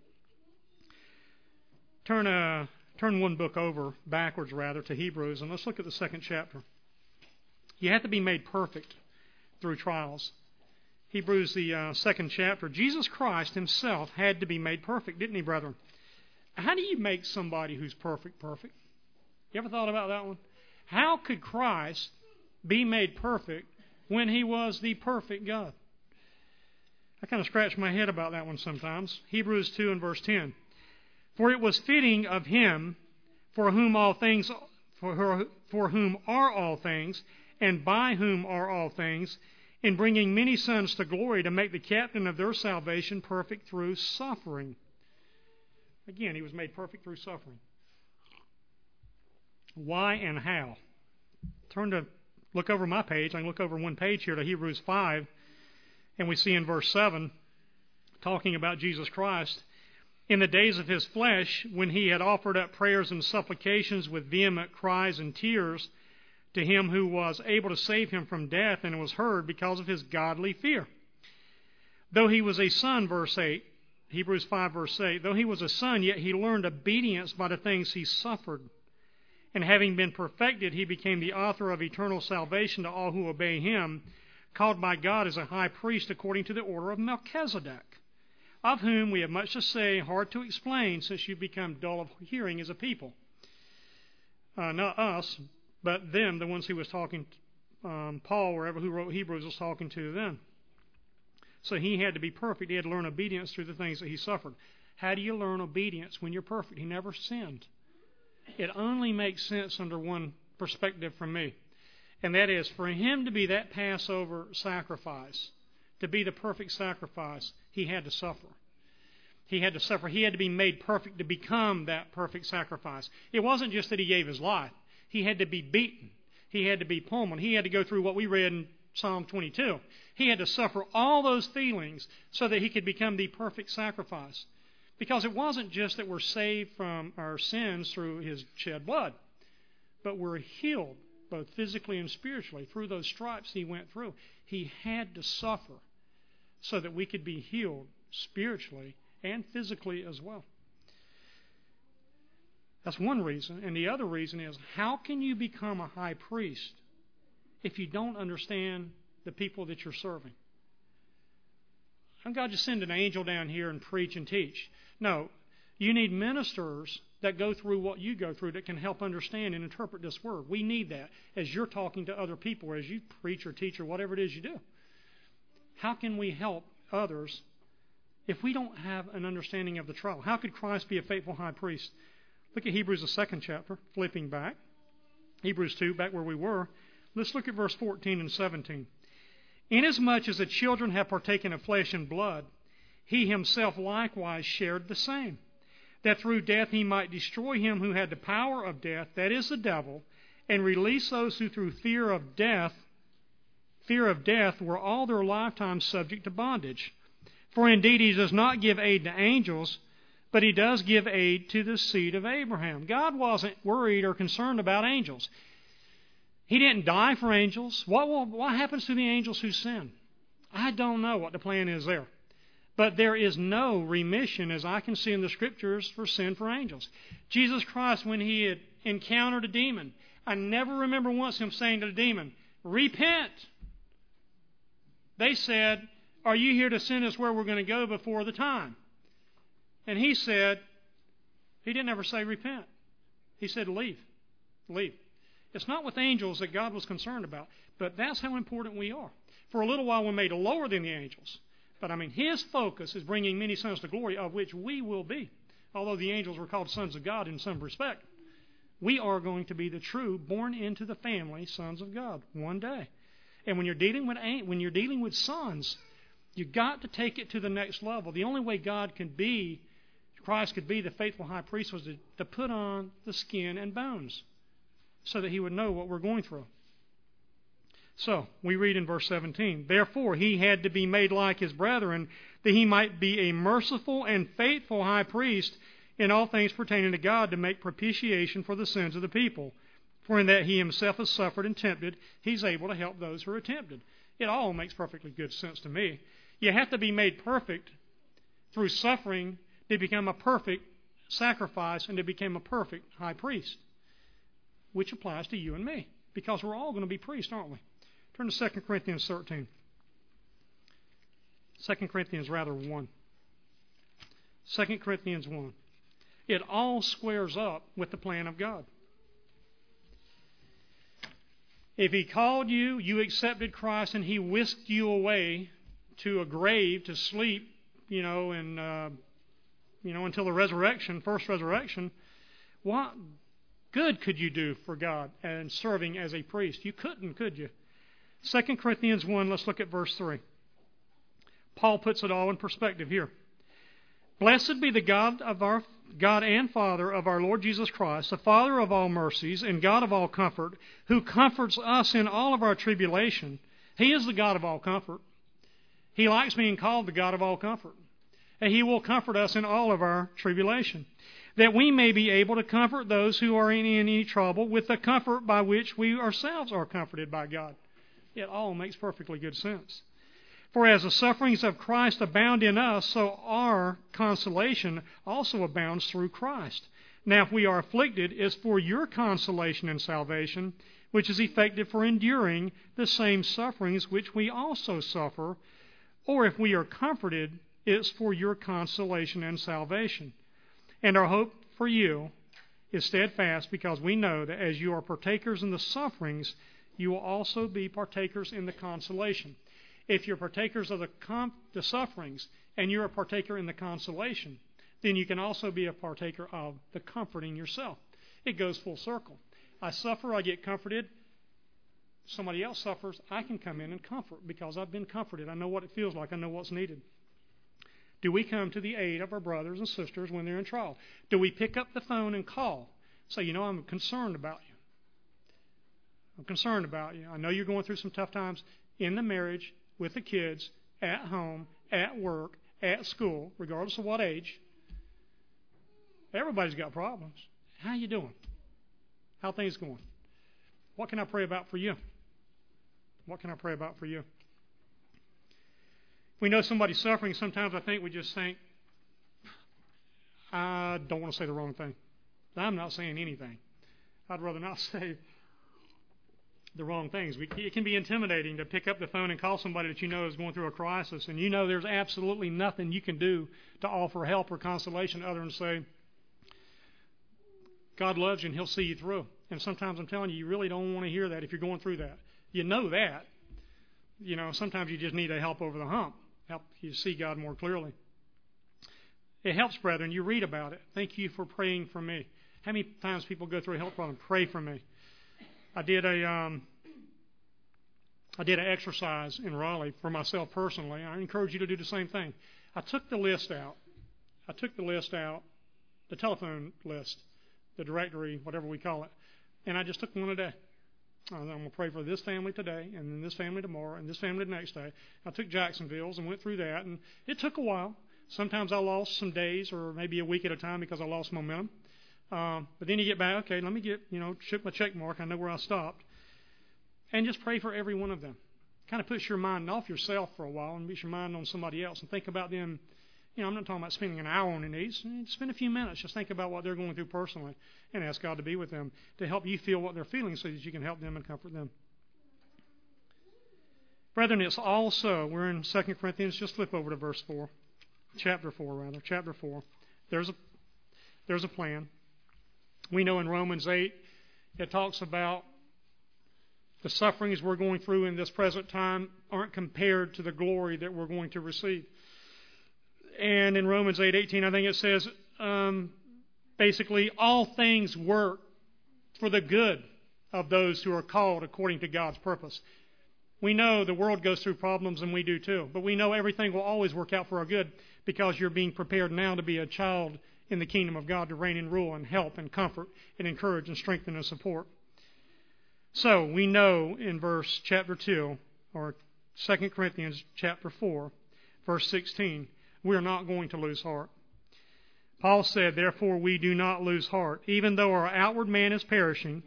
Speaker 1: Turn uh, turn one book over, backwards rather, to Hebrews, and let's look at the second chapter. You have to be made perfect through trials. Hebrews, the uh, second chapter, Jesus Christ himself had to be made perfect, didn't he, brethren? How do you make somebody who's perfect perfect? You ever thought about that one? How could Christ be made perfect when he was the perfect God? I kind of scratch my head about that one sometimes. Hebrews two and verse ten. For it was fitting of him, for whom all things, for, her, for whom are all things, and by whom are all things, in bringing many sons to glory, to make the captain of their salvation perfect through suffering. Again, he was made perfect through suffering. Why and how? Turn to, look over my page. I can look over one page here to Hebrews five, and we see in verse seven, talking about Jesus Christ, in the days of his flesh, when he had offered up prayers and supplications with vehement cries and tears to him who was able to save him from death, and was heard because of his godly fear. Though he was a son, verse eight, Hebrews five, verse eight, though he was a son, yet he learned obedience by the things he suffered. And having been perfected, he became the author of eternal salvation to all who obey him, called by God as a high priest according to the order of Melchizedek, of whom we have much to say, hard to explain, since you've become dull of hearing as a people. Uh, not us, but them, the ones he was talking, um, Paul, wherever who wrote Hebrews, was talking to them. So he had to be perfect. He had to learn obedience through the things that he suffered. How do you learn obedience when you're perfect? He never sinned. It only makes sense under one perspective from me, and that is for him to be that Passover sacrifice, to be the perfect sacrifice, he had to suffer. He had to suffer. He had to be made perfect to become that perfect sacrifice. It wasn't just that he gave his life. He had to be beaten. He had to be pummeled. He had to go through what we read in Psalm twenty-two. He had to suffer all those feelings so that he could become the perfect sacrifice. Because it wasn't just that we're saved from our sins through his shed blood, but we're healed both physically and spiritually through those stripes he went through. He had to suffer so that we could be healed spiritually and physically as well. That's one reason. And the other reason is, how can you become a high priest if you don't understand the people that you're serving? I'm God just send an angel down here and preach and teach. No, you need ministers that go through what you go through that can help understand and interpret this word. We need that as you're talking to other people, or as you preach or teach or whatever it is you do. How can we help others if we don't have an understanding of the trial? How could Christ be a faithful high priest? Look at Hebrews, the second chapter, flipping back. Hebrews two, back where we were. Let's look at verse fourteen and seventeen. Inasmuch as the children have partaken of flesh and blood, he himself likewise shared the same, that through death he might destroy him who had the power of death, that is the devil, and release those who through fear of death, fear of death were all their lifetime subject to bondage. For indeed he does not give aid to angels, but he does give aid to the seed of Abraham. God wasn't worried or concerned about angels. He didn't die for angels. What will, what happens to the angels who sin? I don't know what the plan is there. But there is no remission, as I can see in the Scriptures, for sin for angels. Jesus Christ, when he had encountered a demon, I never remember once him saying to the demon, repent. They said, are you here to send us where we're going to go before the time? And he said, he didn't ever say repent. He said leave, leave. It's not with angels that God was concerned about, but that's how important we are. For a little while we're made lower than the angels. But I mean, his focus is bringing many sons to glory, of which we will be. Although the angels were called sons of God in some respect, we are going to be the true, born into the family, sons of God one day. And when you're dealing with when you're dealing with sons, you've got to take it to the next level. The only way God can be, Christ could be the faithful high priest, was to, to put on the skin and bones so that he would know what we're going through. So, we read in verse seventeen, therefore he had to be made like his brethren, that he might be a merciful and faithful high priest in all things pertaining to God, to make propitiation for the sins of the people. For in that he himself has suffered and tempted, he's able to help those who are tempted. It all makes perfectly good sense to me. You have to be made perfect through suffering to become a perfect sacrifice and to become a perfect high priest, which applies to you and me, because we're all going to be priests, aren't we? Turn to Second Corinthians thirteen. Second Corinthians rather one. Second Corinthians one. It all squares up with the plan of God. If He called you, you accepted Christ, and He whisked you away to a grave to sleep, you know, and uh, you know until the resurrection, first resurrection, what good could you do for God and serving as a priest? You couldn't, could you? Second Corinthians one. Let's look at verse three. Paul puts it all in perspective here. Blessed be the God of our God and Father of our Lord Jesus Christ, the Father of all mercies and God of all comfort, who comforts us in all of our tribulation. He is the God of all comfort. He likes being called the God of all comfort. And He will comfort us in all of our tribulation, that we may be able to comfort those who are in any trouble with the comfort by which we ourselves are comforted by God. It all makes perfectly good sense. For as the sufferings of Christ abound in us, so our consolation also abounds through Christ. Now if we are afflicted, it is for your consolation and salvation, which is effective for enduring the same sufferings which we also suffer. Or if we are comforted, it is for your consolation and salvation. And our hope for you is steadfast, because we know that as you are partakers in the sufferings, you will also be partakers in the consolation. If you're partakers of the, com- the sufferings and you're a partaker in the consolation, then you can also be a partaker of the comforting yourself. It goes full circle. I suffer, I get comforted. Somebody else suffers, I can come in and comfort because I've been comforted. I know what it feels like. I know what's needed. Do we come to the aid of our brothers and sisters when they're in trial? Do we pick up the phone and call? Say, you know, I'm concerned about you. I'm concerned about you. I know you're going through some tough times in the marriage, with the kids, at home, at work, at school, regardless of what age. Everybody's got problems. How you doing? How things going? What can I pray about for you? What can I pray about for you? We know somebody's suffering. Sometimes I think we just think, I don't want to say the wrong thing. I'm not saying anything. I'd rather not say the wrong things. We, it can be intimidating to pick up the phone and call somebody that you know is going through a crisis, and you know there's absolutely nothing you can do to offer help or consolation other than say, God loves you and He'll see you through. And sometimes I'm telling you, you really don't want to hear that if you're going through that. You know that. You know, sometimes you just need a help over the hump, help you see God more clearly. It helps, brethren. You read about it. Thank you for praying for me. How many times people go through a health problem? Pray for me. I did a um, I did an exercise in Raleigh for myself personally. I encourage you to do the same thing. I took the list out. I took the list out, the telephone list, the directory, whatever we call it, and I just took one a day. I'm going to pray for this family today, and then this family tomorrow, and this family the next day. I took Jacksonville's and went through that, and it took a while. Sometimes I lost some days or maybe a week at a time because I lost momentum. Um, but then you get back, okay, let me get, you know, shoot my check mark. I know where I stopped. And just pray for every one of them. Kind of puts your mind off yourself for a while and puts your mind on somebody else and think about them. You know, I'm not talking about spending an hour on their needs. Spend a few minutes. Just think about what they're going through personally and ask God to be with them to help you feel what they're feeling so that you can help them and comfort them. Brethren, it's also, we're in Second Corinthians. Just flip over to verse four. Chapter four, rather. Chapter four. There's a, there's a plan. We know in Romans eight, it talks about the sufferings we're going through in this present time aren't compared to the glory that we're going to receive. And in Romans eight eighteen, I think it says, um, basically, all things work for the good of those who are called according to God's purpose. We know the world goes through problems, and we do too. But we know everything will always work out for our good because you're being prepared now to be a child in the kingdom of God, to reign and rule and help and comfort and encourage and strengthen and support. So we know in verse chapter two, or Second Corinthians chapter four, verse sixteen, we are not going to lose heart. Paul said, therefore we do not lose heart, even though our outward man is perishing.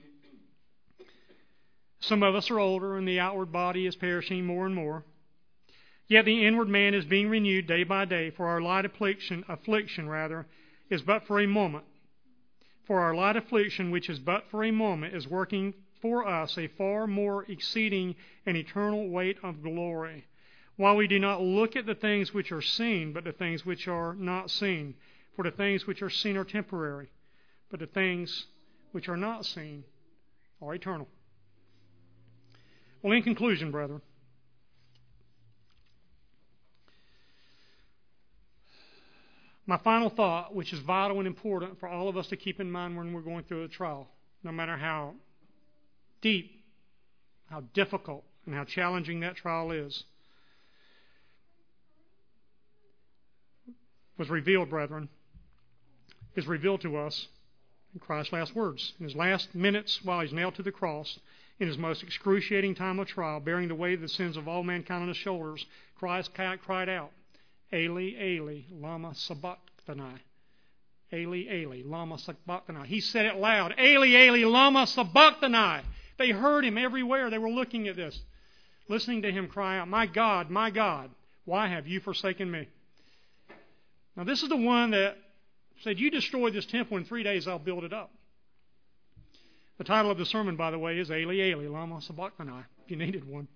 Speaker 1: Some of us are older and the outward body is perishing more and more. Yet the inward man is being renewed day by day, for our light affliction, affliction rather, is but for a moment. For our light affliction, which is but for a moment, is working for us a far more exceeding and eternal weight of glory, While we do not look at the things which are seen, but the things which are not seen. For the things which are seen are temporary, but the things which are not seen are eternal. Well, in conclusion, brethren, my final thought, which is vital and important for all of us to keep in mind when we're going through a trial, no matter how deep, how difficult, and how challenging that trial is, was revealed, brethren, is revealed to us in Christ's last words. In his last minutes while he's nailed to the cross, in his most excruciating time of trial, bearing the weight of the sins of all mankind on his shoulders, Christ cried out, Eli, Eli, lama sabachthani. Eli, Eli, lama sabachthani. He said it loud, Eli, Eli, lama sabachthani. They heard him everywhere. They were looking at this, listening to him cry out, my God, my God, why have you forsaken me? Now, this is the one that said, you destroy this temple in three days, I'll build it up. The title of the sermon, by the way, is Eli, Eli, lama sabachthani, if you needed one.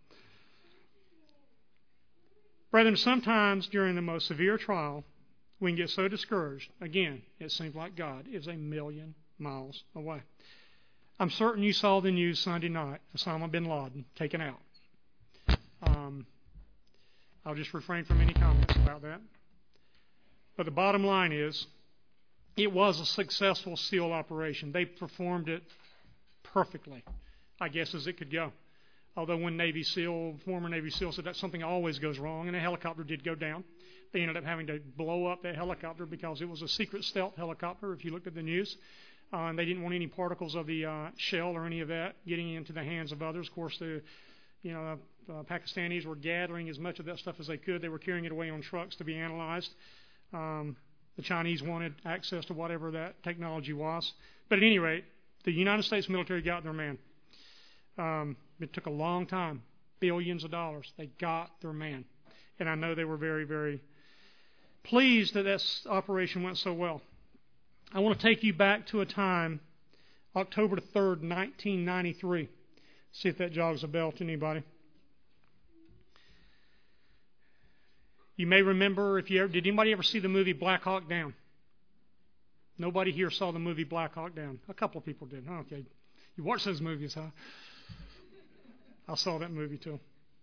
Speaker 1: Brethren, sometimes during the most severe trial, we can get so discouraged. Again, it seems like God is a million miles away. I'm certain you saw the news Sunday night, Osama bin Laden taken out. Um, I'll just refrain from any comments about that. But the bottom line is, it was a successful SEAL operation. They performed it perfectly, I guess, as it could go. Although one Navy SEAL, former Navy SEAL, said that something always goes wrong, and a helicopter did go down. They ended up having to blow up that helicopter because it was a secret stealth helicopter, if you looked at the news. Uh, and they didn't want any particles of the uh, shell or any of that getting into the hands of others. Of course, the you know uh, Pakistanis were gathering as much of that stuff as they could. They were carrying it away on trucks to be analyzed. Um, the Chinese wanted access to whatever that technology was. But at any rate, the United States military got their man. Um, it took a long time, billions of dollars. They got their man. And I know they were very, very pleased that this operation went so well. I want to take you back to a time, October the third, nineteen ninety-three. See if that jogs a bell to anybody. You may remember, if you ever, did anybody ever see the movie Black Hawk Down? Nobody here saw the movie Black Hawk Down. A couple of people did. Oh, okay. You watch those movies, huh? I saw that movie too.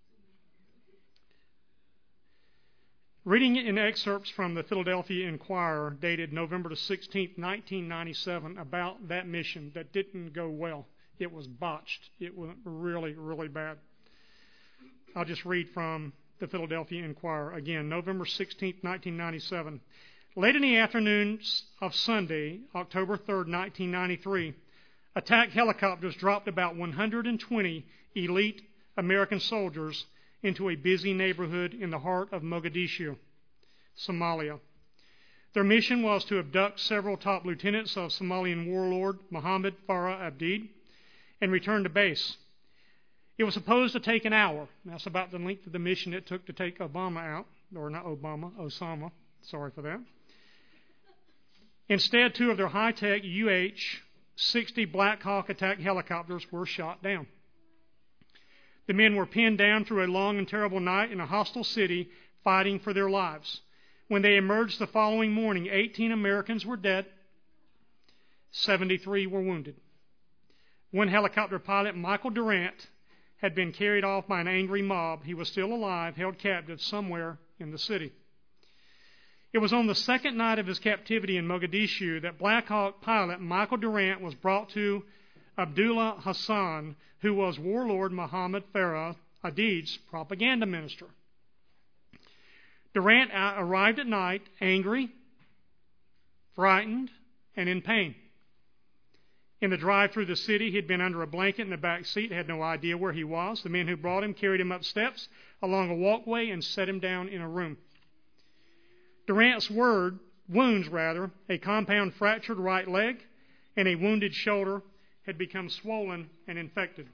Speaker 1: Reading in excerpts from the Philadelphia Inquirer dated November the sixteenth, nineteen ninety-seven, about that mission that didn't go well. It was botched. It went really, really bad. I'll just read from the Philadelphia Inquirer again, November sixteenth, nineteen ninety-seven. Late in the afternoon of Sunday, October third, nineteen ninety-three, attack helicopters dropped about one hundred twenty elite American soldiers into a busy neighborhood in the heart of Mogadishu, Somalia. Their mission was to abduct several top lieutenants of Somalian warlord Mohammed Farah Abdi and return to base. It was supposed to take an hour. That's about the length of the mission it took to take Obama out, or not Obama, Osama. Sorry for that. Instead, two of their high-tech U H sixty Black Hawk attack helicopters were shot down. The men were pinned down through a long and terrible night in a hostile city, fighting for their lives. When they emerged the following morning, eighteen Americans were dead, seventy-three were wounded. One helicopter pilot, Michael Durant, had been carried off by an angry mob. He was still alive, held captive somewhere in the city. It was on the second night of his captivity in Mogadishu that Black Hawk pilot Michael Durant was brought to Abdullah Hassan, who was warlord Mohammed Farah Adid's propaganda minister. Durant arrived at night angry, frightened, and in pain. In the drive through the city, he had been under a blanket in the back seat, had no idea where he was. The men who brought him carried him up steps, along a walkway, and set him down in a room. Durant's word, wounds, rather, a compound fractured right leg and a wounded shoulder, had become swollen and infected.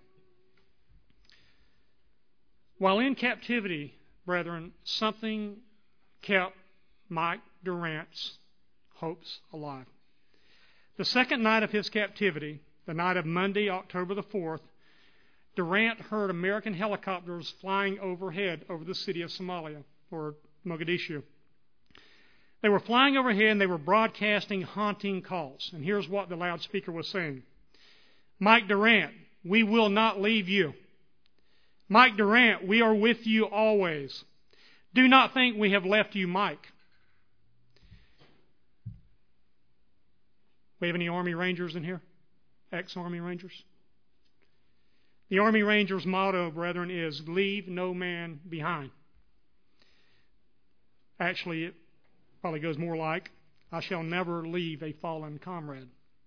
Speaker 1: While in captivity, brethren, something kept Mike Durant's hopes alive. The second night of his captivity, the night of Monday, October the fourth, Durant heard American helicopters flying overhead over the city of Somalia, or Mogadishu. They were flying overhead and they were broadcasting haunting calls. And here's what the loudspeaker was saying. Mike Durant, we will not leave you. Mike Durant, we are with you always. Do not think we have left you, Mike. We have any Army Rangers in here? Ex-Army Rangers? The Army Rangers' motto, brethren, is leave no man behind. Actually, it probably goes more like, I shall never leave a fallen comrade.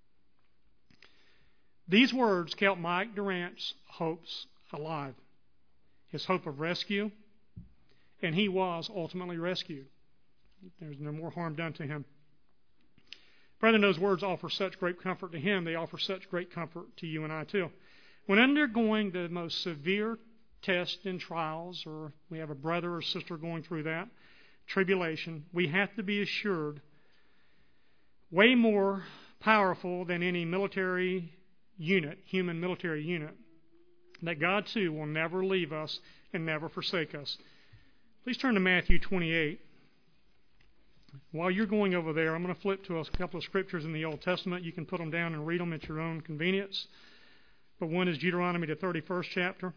Speaker 1: These words kept Mike Durant's hopes alive. His hope of rescue, and he was ultimately rescued. There's no more harm done to him. Brethren, those words offer such great comfort to him. They offer such great comfort to you and I too. When undergoing the most severe tests and trials, or we have a brother or sister going through that, tribulation, we have to be assured, way more powerful than any military unit, human military unit, that God too will never leave us and never forsake us. Please turn to Matthew twenty-eight. While you're going over there, I'm going to flip to a couple of scriptures in the Old Testament. You can put them down and read them at your own convenience. But one is Deuteronomy, the thirty-first chapter,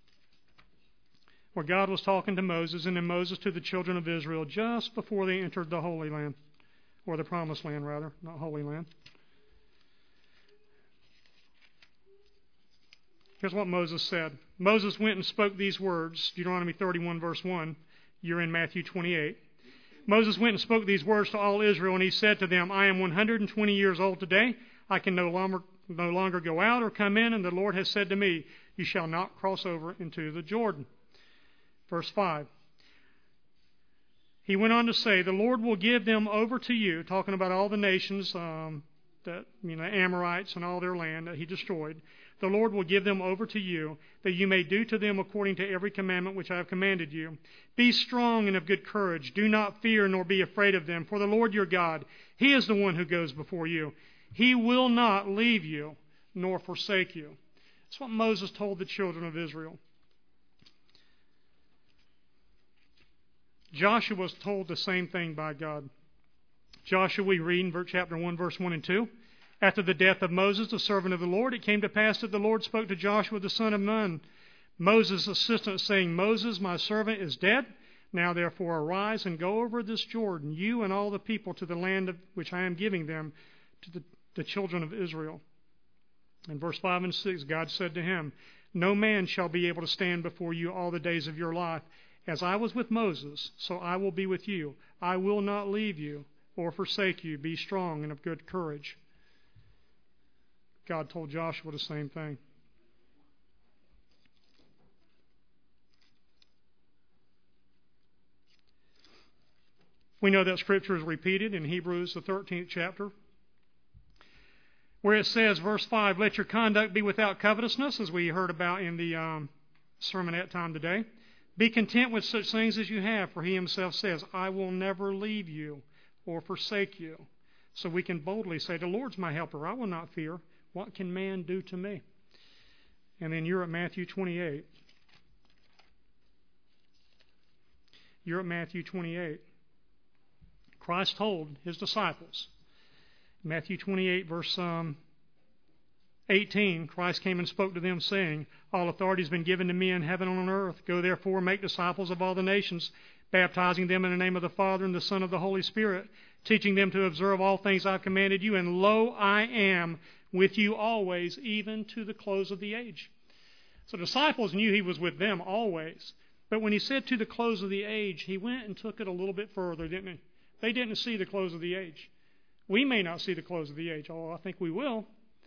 Speaker 1: where God was talking to Moses, and then Moses to the children of Israel just before they entered the Holy Land, or the Promised Land, rather, not Holy Land. Here's what Moses said. Moses went and spoke these words, Deuteronomy thirty-one, verse one. You're in Matthew twenty-eight. Moses went and spoke these words to all Israel, and he said to them, I am one hundred twenty years old today. I can no longer, no longer go out or come in, and the Lord has said to me, you shall not cross over into the Jordan. Verse five. He went on to say, the Lord will give them over to you, talking about all the nations, um, that, you know, Amorites and all their land that he destroyed. The Lord will give them over to you, that you may do to them according to every commandment which I have commanded you. Be strong and of good courage. Do not fear nor be afraid of them, for the Lord your God, he is the one who goes before you. He will not leave you nor forsake you. That's what Moses told the children of Israel. Joshua was told the same thing by God. Joshua, we read in chapter one, verse one and two. After the death of Moses, the servant of the Lord, it came to pass that the Lord spoke to Joshua the son of Nun, Moses' assistant, saying, Moses, my servant, is dead. Now therefore arise and go over this Jordan, you and all the people, to the land of which I am giving them to the, the children of Israel. In verse five and six, God said to him, no man shall be able to stand before you all the days of your life. As I was with Moses, so I will be with you. I will not leave you or forsake you. Be strong and of good courage. God told Joshua the same thing. We know that Scripture is repeated in Hebrews, the thirteenth chapter, where it says, verse five, let your conduct be without covetousness, as we heard about in the um, sermonette time today. Be content with such things as you have, for he himself says, I will never leave you or forsake you. So we can boldly say, the Lord's my helper, I will not fear. What can man do to me? And then you're at Matthew twenty-eight. You're at Matthew twenty-eight. Christ told his disciples, Matthew twenty-eight, verse um, eighteen, Christ came and spoke to them, saying, all authority has been given to me in heaven and on earth. Go therefore and make disciples of all the nations, baptizing them in the name of the Father and the Son and the Holy Spirit, teaching them to observe all things I've commanded you. And lo, I am with you always, even to the close of the age. So the disciples knew he was with them always. But when he said to the close of the age, he went and took it a little bit further, didn't he? They didn't see the close of the age. We may not see the close of the age, although I think we will.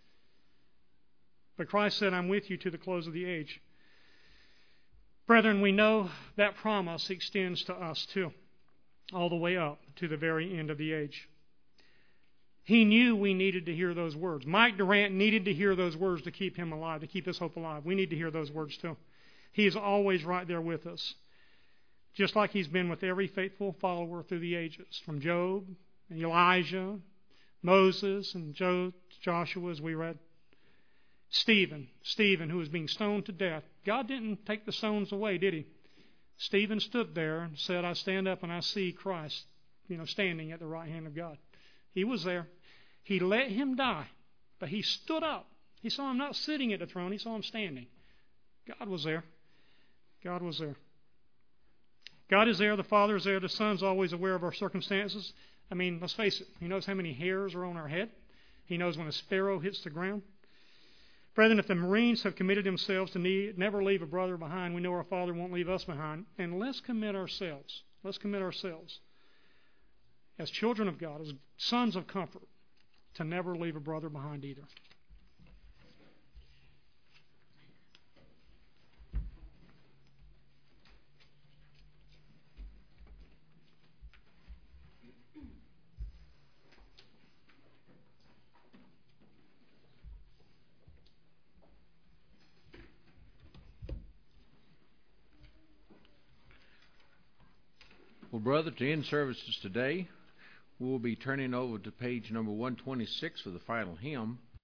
Speaker 1: But Christ said, I'm with you to the close of the age. Brethren, we know that promise extends to us too, all the way up to the very end of the age. He knew we needed to hear those words. Mike Durant needed to hear those words to keep him alive, to keep his hope alive. We need to hear those words too. He is always right there with us, just like he's been with every faithful follower through the ages, from Job and Elijah, Moses, and Joshua, as we read. Stephen, Stephen, who was being stoned to death. God didn't take the stones away, did he? Stephen stood there and said, I stand up and I see Christ, you know, standing at the right hand of God. He was there. He let him die, but he stood up. He saw him not sitting at the throne. He saw him standing. God was there. God was there. God is there. The Father is there. The Son's always aware of our circumstances. I mean, let's face it. He knows how many hairs are on our head. He knows when a sparrow hits the ground. Brethren, if the Marines have committed themselves to need, never leave a brother behind, we know our Father won't leave us behind. And let's commit ourselves. Let's commit ourselves as children of God, as sons of comfort, to never leave a brother behind either.
Speaker 2: Well, brother, to end services today, we'll be turning over to page number one twenty-six for the final hymn.